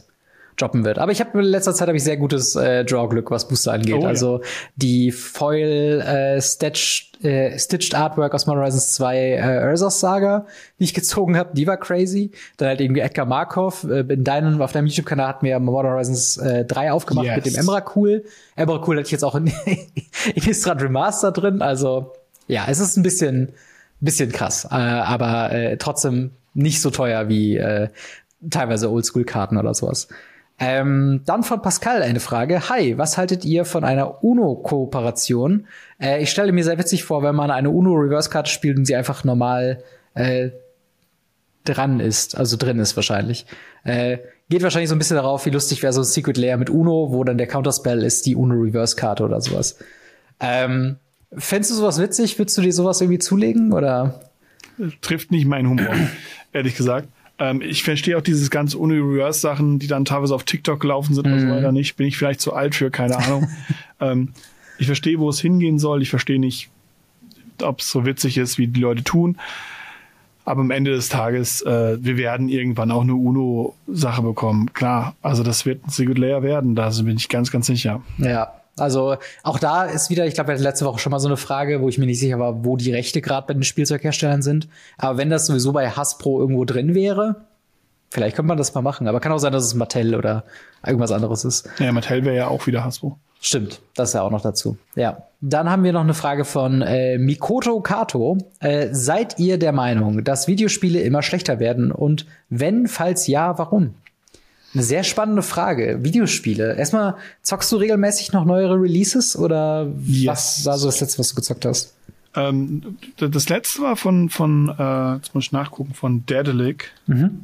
droppen wird. Aber ich habe in letzter Zeit habe ich sehr gutes äh, Draw-Glück, was Booster angeht. Oh, ja. Also die Foil äh, Stitched, äh, Stitched Artwork aus Modern Horizons zwei äh, Urza's Saga, die ich gezogen habe, die war crazy. Dann halt irgendwie Edgar Markov. Äh, in deinem, auf deinem YouTube-Kanal hatten wir Modern Horizons äh, drei aufgemacht Yes. mit dem Emrakul. Emrakul hatte ich jetzt auch in, in Innistrad Remaster drin. Also ja, es ist ein bisschen, bisschen krass. Äh, aber äh, trotzdem nicht so teuer wie äh, teilweise Oldschool-Karten oder sowas. Ähm, dann von Pascal eine Frage. Hi, was haltet ihr von einer UNO-Kooperation? Äh, ich stelle mir sehr witzig vor, wenn man eine UNO-Reverse-Karte spielt und sie einfach normal äh, dran ist, also drin ist wahrscheinlich. Äh, geht wahrscheinlich so ein bisschen darauf, wie lustig wäre so ein Secret Lair mit UNO, wo dann der Counterspell ist, die UNO-Reverse-Karte oder sowas. Ähm, fändest du sowas witzig? Würdest du dir sowas irgendwie zulegen, oder? Trifft nicht meinen Humor, ehrlich gesagt. Ähm, ich verstehe auch dieses ganze Uni-Reverse-Sachen, die dann teilweise auf TikTok gelaufen sind mm. und so weiter nicht. Bin ich vielleicht zu alt für, keine Ahnung. ähm, ich verstehe, wo es hingehen soll. Ich verstehe nicht, ob es so witzig ist, wie die Leute tun. Aber am Ende des Tages, äh, wir werden irgendwann auch eine UNO-Sache bekommen. Klar, also das wird ein Secret Lair werden, da bin ich ganz, ganz sicher. Ja, also auch da ist wieder, ich glaube, wir hatten letzte Woche schon mal so eine Frage, wo ich mir nicht sicher war, wo die Rechte gerade bei den Spielzeugherstellern sind. Aber wenn das sowieso bei Hasbro irgendwo drin wäre, vielleicht könnte man das mal machen. Aber kann auch sein, dass es Mattel oder irgendwas anderes ist. Ja, Mattel wäre ja auch wieder Hasbro. Stimmt, das ist ja auch noch dazu. Ja. Dann haben wir noch eine Frage von äh, Mikoto Kato. Äh, seid ihr der Meinung, dass Videospiele immer schlechter werden? Und wenn, falls ja, warum? Eine sehr spannende Frage. Videospiele. Erstmal, zockst du regelmäßig noch neuere Releases? Oder yes. was war so das letzte, was du gezockt hast? Ähm, das letzte war von, von äh, jetzt muss ich nachgucken, von Daedalic. Mhm.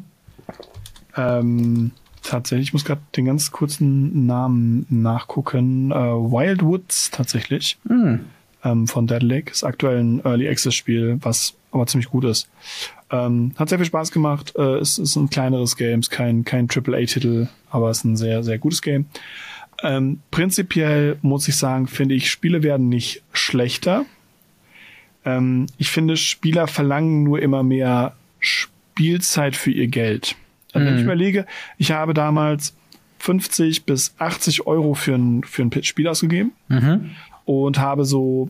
Ähm, tatsächlich, ich muss gerade den ganz kurzen Namen nachgucken. Äh, Wildwoods tatsächlich. Mhm. Ähm, von Daedalic. Ist aktuell ein Early Access Spiel, was aber ziemlich gut ist. Ähm, hat sehr viel Spaß gemacht. Äh, es ist ein kleineres Game, ist kein, kein Triple A Titel, aber es ist ein sehr, sehr gutes Game. Ähm, prinzipiell muss ich sagen, finde ich, Spiele werden nicht schlechter. Ähm, ich finde, Spieler verlangen nur immer mehr Spielzeit für ihr Geld. Also mhm. Wenn ich überlege, ich habe damals fünfzig bis achtzig Euro für ein, für ein Spiel ausgegeben mhm. und habe so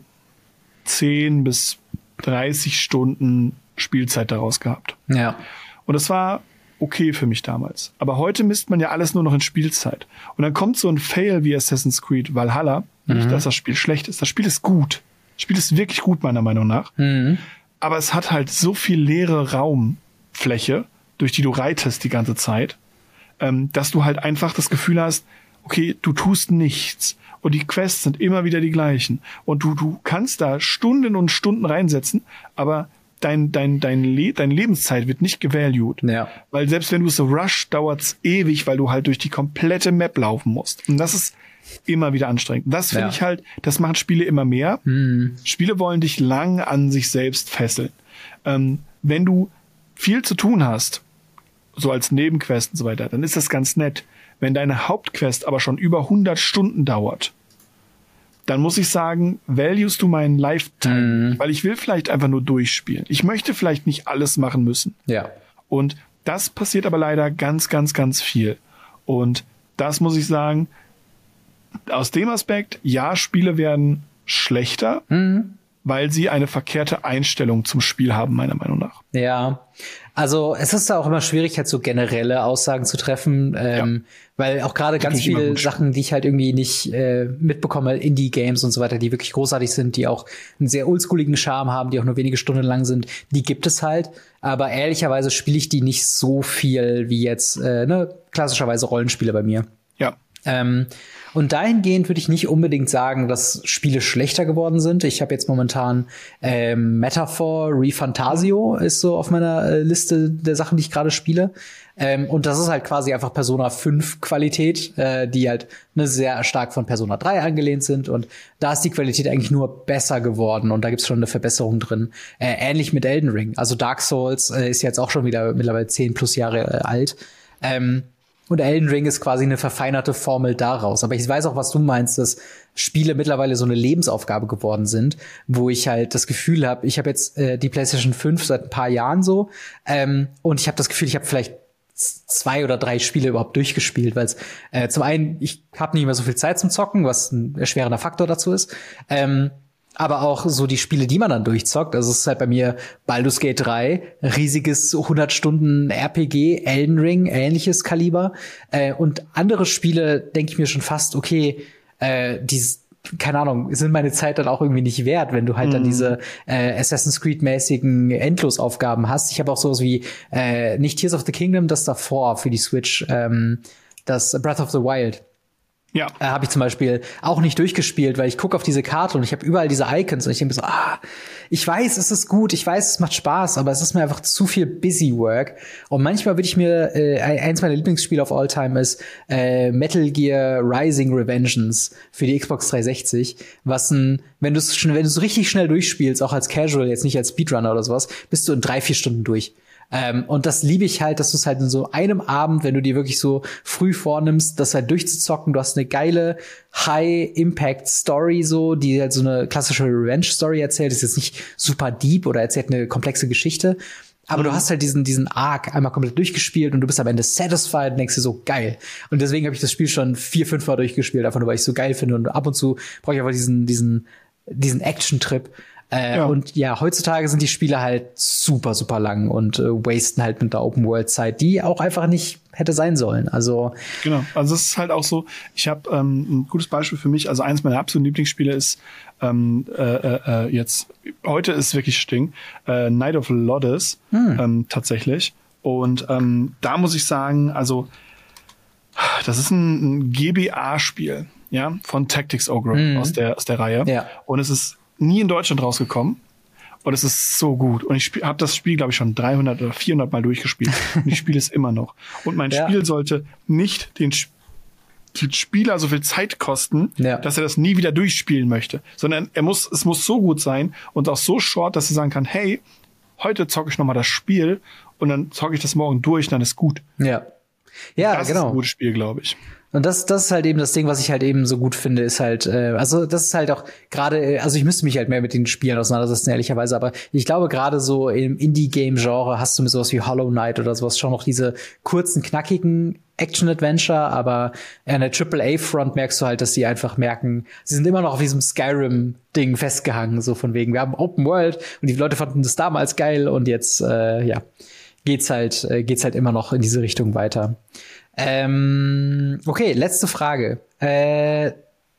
zehn bis dreißig Stunden Spielzeit daraus gehabt. Ja. Und das war okay für mich damals. Aber heute misst man ja alles nur noch in Spielzeit. Und dann kommt so ein Fail wie Assassin's Creed Valhalla. Mhm. Nicht, dass das Spiel schlecht ist. Das Spiel ist gut. Das Spiel ist wirklich gut, meiner Meinung nach. Mhm. Aber es hat halt so viel leere Raumfläche, durch die du reitest die ganze Zeit, ähm, dass du halt einfach das Gefühl hast, okay, du tust nichts. Und die Quests sind immer wieder die gleichen. Und du, du kannst da Stunden und Stunden reinsetzen, aber dein, dein, dein Le- deine Lebenszeit wird nicht gevalued. Ja. Weil selbst wenn du so rush, dauert's ewig, weil du halt durch die komplette Map laufen musst. Und das ist immer wieder anstrengend. Das finde ja. ich halt, das machen Spiele immer mehr. Mhm. Spiele wollen dich lang an sich selbst fesseln. Ähm, wenn du viel zu tun hast, so als Nebenquest und so weiter, dann ist das ganz nett. Wenn deine Hauptquest aber schon über hundert Stunden dauert, dann muss ich sagen, valuest du meinen Lifetime, mm. weil ich will vielleicht einfach nur durchspielen. Ich möchte vielleicht nicht alles machen müssen. Ja. Und das passiert aber leider ganz, ganz, ganz viel. Und das muss ich sagen, aus dem Aspekt, ja, Spiele werden schlechter, mm. weil sie eine verkehrte Einstellung zum Spiel haben, meiner Meinung nach. Ja, also es ist da auch immer schwierig, halt so generelle Aussagen zu treffen, ähm, ja. weil auch gerade ganz viele Sachen, die ich halt irgendwie nicht äh, mitbekomme, Indie-Games und so weiter, die wirklich großartig sind, die auch einen sehr oldschooligen Charme haben, die auch nur wenige Stunden lang sind, die gibt es halt. Aber ehrlicherweise spiele ich die nicht so viel wie jetzt äh, ne, klassischerweise Rollenspiele bei mir. Ja. Ähm, und dahingehend würde ich nicht unbedingt sagen, dass Spiele schlechter geworden sind. Ich habe jetzt momentan ähm, Metaphor ReFantasio ist so auf meiner äh, Liste der Sachen, die ich gerade spiele. Ähm, und das ist halt quasi einfach Persona fünf Qualität, äh, die halt ne, sehr stark von Persona drei angelehnt sind. Und da ist die Qualität eigentlich nur besser geworden. Und da gibt's schon eine Verbesserung drin. Äh, ähnlich mit Elden Ring. Also Dark Souls äh, ist jetzt auch schon wieder mittlerweile zehn plus Jahre äh, alt. Ähm, Und Elden Ring ist quasi eine verfeinerte Formel daraus. Aber ich weiß auch, was du meinst, dass Spiele mittlerweile so eine Lebensaufgabe geworden sind, wo ich halt das Gefühl habe, ich habe jetzt äh, die PlayStation fünf seit ein paar Jahren so ähm, und ich habe das Gefühl, ich habe vielleicht zwei oder drei Spiele überhaupt durchgespielt, weil es äh, zum einen, ich habe nicht mehr so viel Zeit zum Zocken, was ein erschwerender Faktor dazu ist, ähm, aber auch so die Spiele, die man dann durchzockt. Also es ist halt bei mir Baldur's Gate drei, riesiges hundert Stunden R P G, Elden Ring, ähnliches Kaliber. Äh, und andere Spiele denke ich mir schon fast, okay, äh, die, keine Ahnung, sind meine Zeit dann auch irgendwie nicht wert, wenn du halt mm. dann diese äh, Assassin's Creed-mäßigen Endlosaufgaben hast. Ich habe auch sowas wie, äh, nicht Tears of the Kingdom, das davor für die Switch, ähm, das Breath of the Wild. Ja. Äh, habe ich zum Beispiel auch nicht durchgespielt, weil ich gucke auf diese Karte und ich habe überall diese Icons und ich denke mir so, ah, ich weiß, es ist gut, ich weiß, es macht Spaß, aber es ist mir einfach zu viel Busy Work. Und manchmal würde ich mir, äh, eins meiner Lieblingsspiele of all time ist äh, Metal Gear Rising Revengeance für die Xbox dreihundertsechzig, was ein, wenn du es wenn du es richtig schnell durchspielst, auch als Casual, jetzt nicht als Speedrunner oder sowas, bist du in drei, vier Stunden durch. Ähm, und das liebe ich halt, dass du es halt in so einem Abend, wenn du dir wirklich so früh vornimmst, das halt durchzuzocken, du hast eine geile High-Impact-Story so, die halt so eine klassische Revenge-Story erzählt, ist jetzt nicht super deep oder erzählt eine komplexe Geschichte, aber mhm. du hast halt diesen diesen Arc einmal komplett durchgespielt und du bist am Ende satisfied und denkst dir so, geil. Und deswegen habe ich das Spiel schon vier, fünf Mal durchgespielt, einfach nur, weil ich es so geil finde und ab und zu brauche ich einfach diesen diesen diesen Action-Trip. Äh, ja. Und ja, heutzutage sind die Spiele halt super, super lang und äh, wasten halt mit der Open-World-Zeit, die auch einfach nicht hätte sein sollen. Also genau, also es ist halt auch so, ich habe ähm, ein gutes Beispiel für mich, also eins meiner absoluten Lieblingsspiele ist ähm, äh, äh, jetzt, heute ist wirklich Sting, äh, Night of Loddes, hm. ähm, tatsächlich. Und ähm, da muss ich sagen, also das ist ein, ein G B A-Spiel, ja, von Tactics Ogre hm. aus der aus der Reihe. Ja. Und es ist nie in Deutschland rausgekommen. Und es ist so gut. Und ich habe das Spiel, glaube ich, schon dreihundert oder vierhundert Mal durchgespielt. Und ich spiele es immer noch. Und mein ja. Spiel sollte nicht den, den Spieler so viel Zeit kosten, ja. dass er das nie wieder durchspielen möchte. Sondern er muss, es muss so gut sein und auch so short, dass er sagen kann, hey, heute zocke ich noch mal das Spiel und dann zocke ich das morgen durch und dann ist gut. Ja. Ja, das genau. ist ein gutes Spiel, glaube ich. Und das, das ist halt eben das Ding, was ich halt eben so gut finde, ist halt, äh, also das ist halt auch gerade, also ich müsste mich halt mehr mit den Spielen auseinandersetzen, ehrlicherweise, aber ich glaube gerade so im Indie-Game-Genre hast du mit sowas wie Hollow Knight oder sowas schon noch diese kurzen, knackigen Action-Adventure, aber an der Triple A-Front merkst du halt, dass sie einfach merken, sie sind immer noch auf diesem Skyrim-Ding festgehangen, so von wegen, wir haben Open World und die Leute fanden das damals geil und jetzt, äh, ja, geht's halt, äh, geht's halt immer noch in diese Richtung weiter. Ähm, okay, letzte Frage. Äh,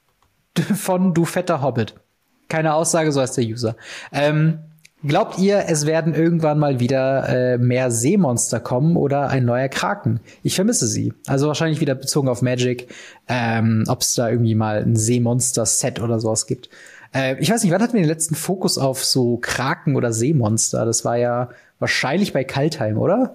von Du fetter Hobbit. Keine Aussage, so heißt der User. Ähm, glaubt ihr, es werden irgendwann mal wieder äh, mehr Seemonster kommen oder ein neuer Kraken? Ich vermisse sie. Also wahrscheinlich wieder bezogen auf Magic, ähm, ob es da irgendwie mal ein Seemonster-Set oder sowas gibt. Äh, ich weiß nicht, wann hatten wir den letzten Fokus auf so Kraken oder Seemonster? Das war ja wahrscheinlich bei Kaldheim, oder?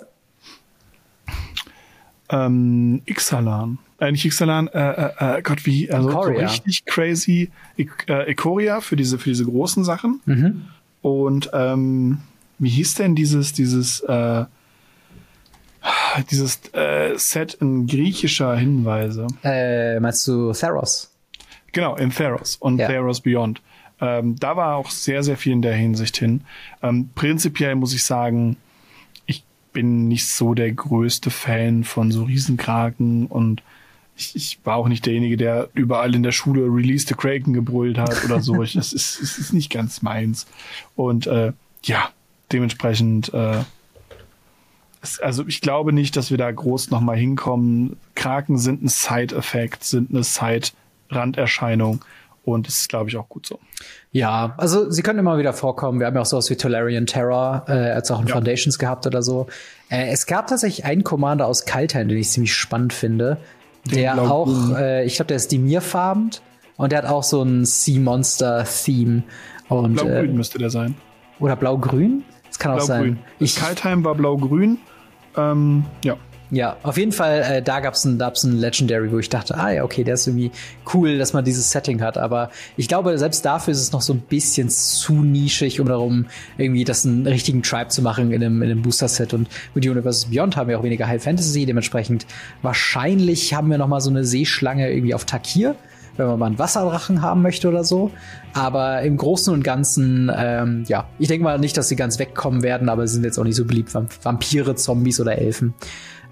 Ähm, Ixalan. Äh, nicht Ixalan, äh, äh, Gott, wie, also so richtig crazy I- äh, Ikoria für diese, für diese großen Sachen. Mhm. Und, ähm, wie hieß denn dieses, dieses, äh, dieses, äh, Set in griechischer Hinweise? Äh, meinst du Theros? Genau, in Theros und ja. Theros Beyond. Ähm, da war auch sehr, sehr viel in der Hinsicht hin. Ähm, prinzipiell muss ich sagen, bin nicht so der größte Fan von so Riesenkraken und ich, ich war auch nicht derjenige, der überall in der Schule Release the Kraken gebrüllt hat oder so. Ich, das ist, das ist nicht ganz meins. Und äh, ja, dementsprechend, äh, es, also ich glaube nicht, dass wir da groß nochmal hinkommen. Kraken sind ein Side-Effekt, sind eine Side-Randerscheinung. Und das ist, glaube ich, auch gut so. Ja, also sie können immer wieder vorkommen. Wir haben ja auch sowas wie Tolarian Terror, äh, als auch in ja. Foundations gehabt oder so. Äh, es gab tatsächlich einen Commander aus Kaldheim, den ich ziemlich spannend finde. Den der auch, äh, ich glaube, der ist Dimir-farben und der hat auch so ein Sea-Monster-Theme. Blau-grün äh, müsste der sein. Oder blau-grün? Das kann auch sein. Ich, Kaldheim war blau-grün. Ähm, ja. Ja, auf jeden Fall, äh, da gab's ein, da gab's ein Legendary, wo ich dachte, ah ja, okay, der ist irgendwie cool, dass man dieses Setting hat. Aber ich glaube, selbst dafür ist es noch so ein bisschen zu nischig, um darum irgendwie das einen richtigen Tribe zu machen in einem, in einem Booster-Set. Und mit Universes Beyond haben wir auch weniger High Fantasy. Dementsprechend wahrscheinlich haben wir noch mal so eine Seeschlange irgendwie auf Takir, wenn man mal einen Wasserdrachen haben möchte oder so. Aber im Großen und Ganzen, ähm, ja, ich denke mal nicht, dass sie ganz wegkommen werden, aber sie sind jetzt auch nicht so beliebt. Vampire, Zombies oder Elfen.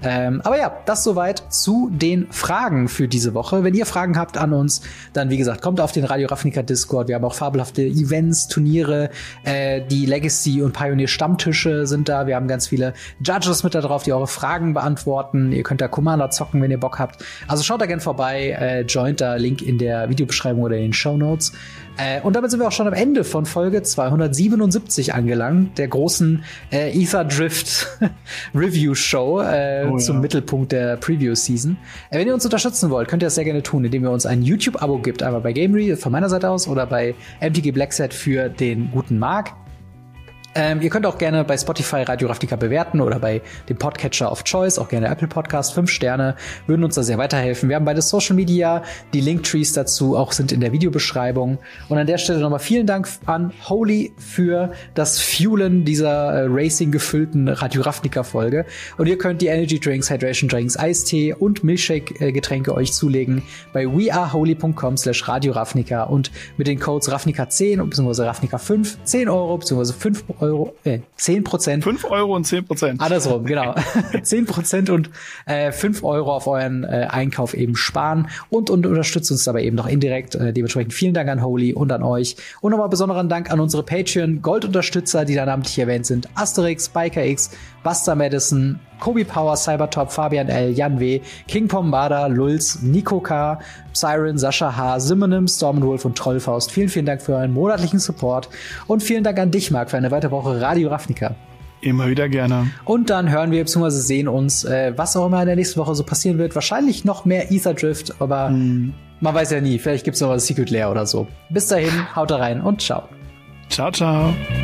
Ähm, aber ja, das soweit zu den Fragen für diese Woche. Wenn ihr Fragen habt an uns, dann wie gesagt, kommt auf den Radio Ravnica Discord. Wir haben auch fabelhafte Events, Turniere, äh, die Legacy und Pioneer Stammtische sind da. Wir haben ganz viele Judges mit da drauf, die eure Fragen beantworten. Ihr könnt da Commander zocken, wenn ihr Bock habt. Also schaut da gerne vorbei, äh, joint da, Link in der Videobeschreibung oder in den Shownotes. Äh, und damit sind wir auch schon am Ende von Folge zweihundertsiebenundsiebzig angelangt, der großen äh, Ether Drift Review Show äh, oh, zum ja. Mittelpunkt der Preview Season. Äh, wenn ihr uns unterstützen wollt, könnt ihr das sehr gerne tun, indem ihr uns ein YouTube-Abo gibt, einmal bei Gamery von meiner Seite aus oder bei M T G Blackset für den guten Marc. Ähm, ihr könnt auch gerne bei Spotify Radio Ravnica bewerten oder bei dem Podcatcher of Choice, auch gerne Apple Podcast, fünf Sterne, würden uns da sehr weiterhelfen. Wir haben beide Social Media, die Linktrees dazu auch sind in der Videobeschreibung. Und an der Stelle nochmal vielen Dank an Holy für das Fuelen dieser äh, Racing-gefüllten Radio Ravnica-Folge. Und ihr könnt die Energy Drinks, Hydration Drinks, Eistee und Milchshake-Getränke euch zulegen bei weareholy.com slash Radio Ravnica und mit den Codes Ravnica zehn bzw. Ravnica fünf zehn Euro bzw. fünf Euro, äh, zehn Prozent. fünf Euro und zehn Prozent. Andersrum, genau. zehn Prozent und äh, fünf Euro auf euren äh, Einkauf eben sparen und, und unterstützt uns dabei eben noch indirekt. Äh, dementsprechend vielen Dank an Holy und an euch. Und nochmal besonderen Dank an unsere Patreon-Gold-Unterstützer, die da namentlich erwähnt sind. Asterix, BikerX, Buster Madison, Kobi Power, Cybertop, Fabian L., Jan W., King Pombada, Lulz, Nico K., Siren, Sascha H., Simonim, Stormwolf und Trollfaust. Vielen, vielen Dank für euren monatlichen Support und vielen Dank an dich, Marc, für eine weitere Woche Radio Ravnica. Immer wieder gerne. Und dann hören wir bzw. sehen uns, äh, was auch immer in der nächsten Woche so passieren wird. Wahrscheinlich noch mehr Ether Drift, aber mm. man weiß ja nie. Vielleicht gibt's noch was Secret Lair oder so. Bis dahin, haut rein und ciao. Ciao, ciao.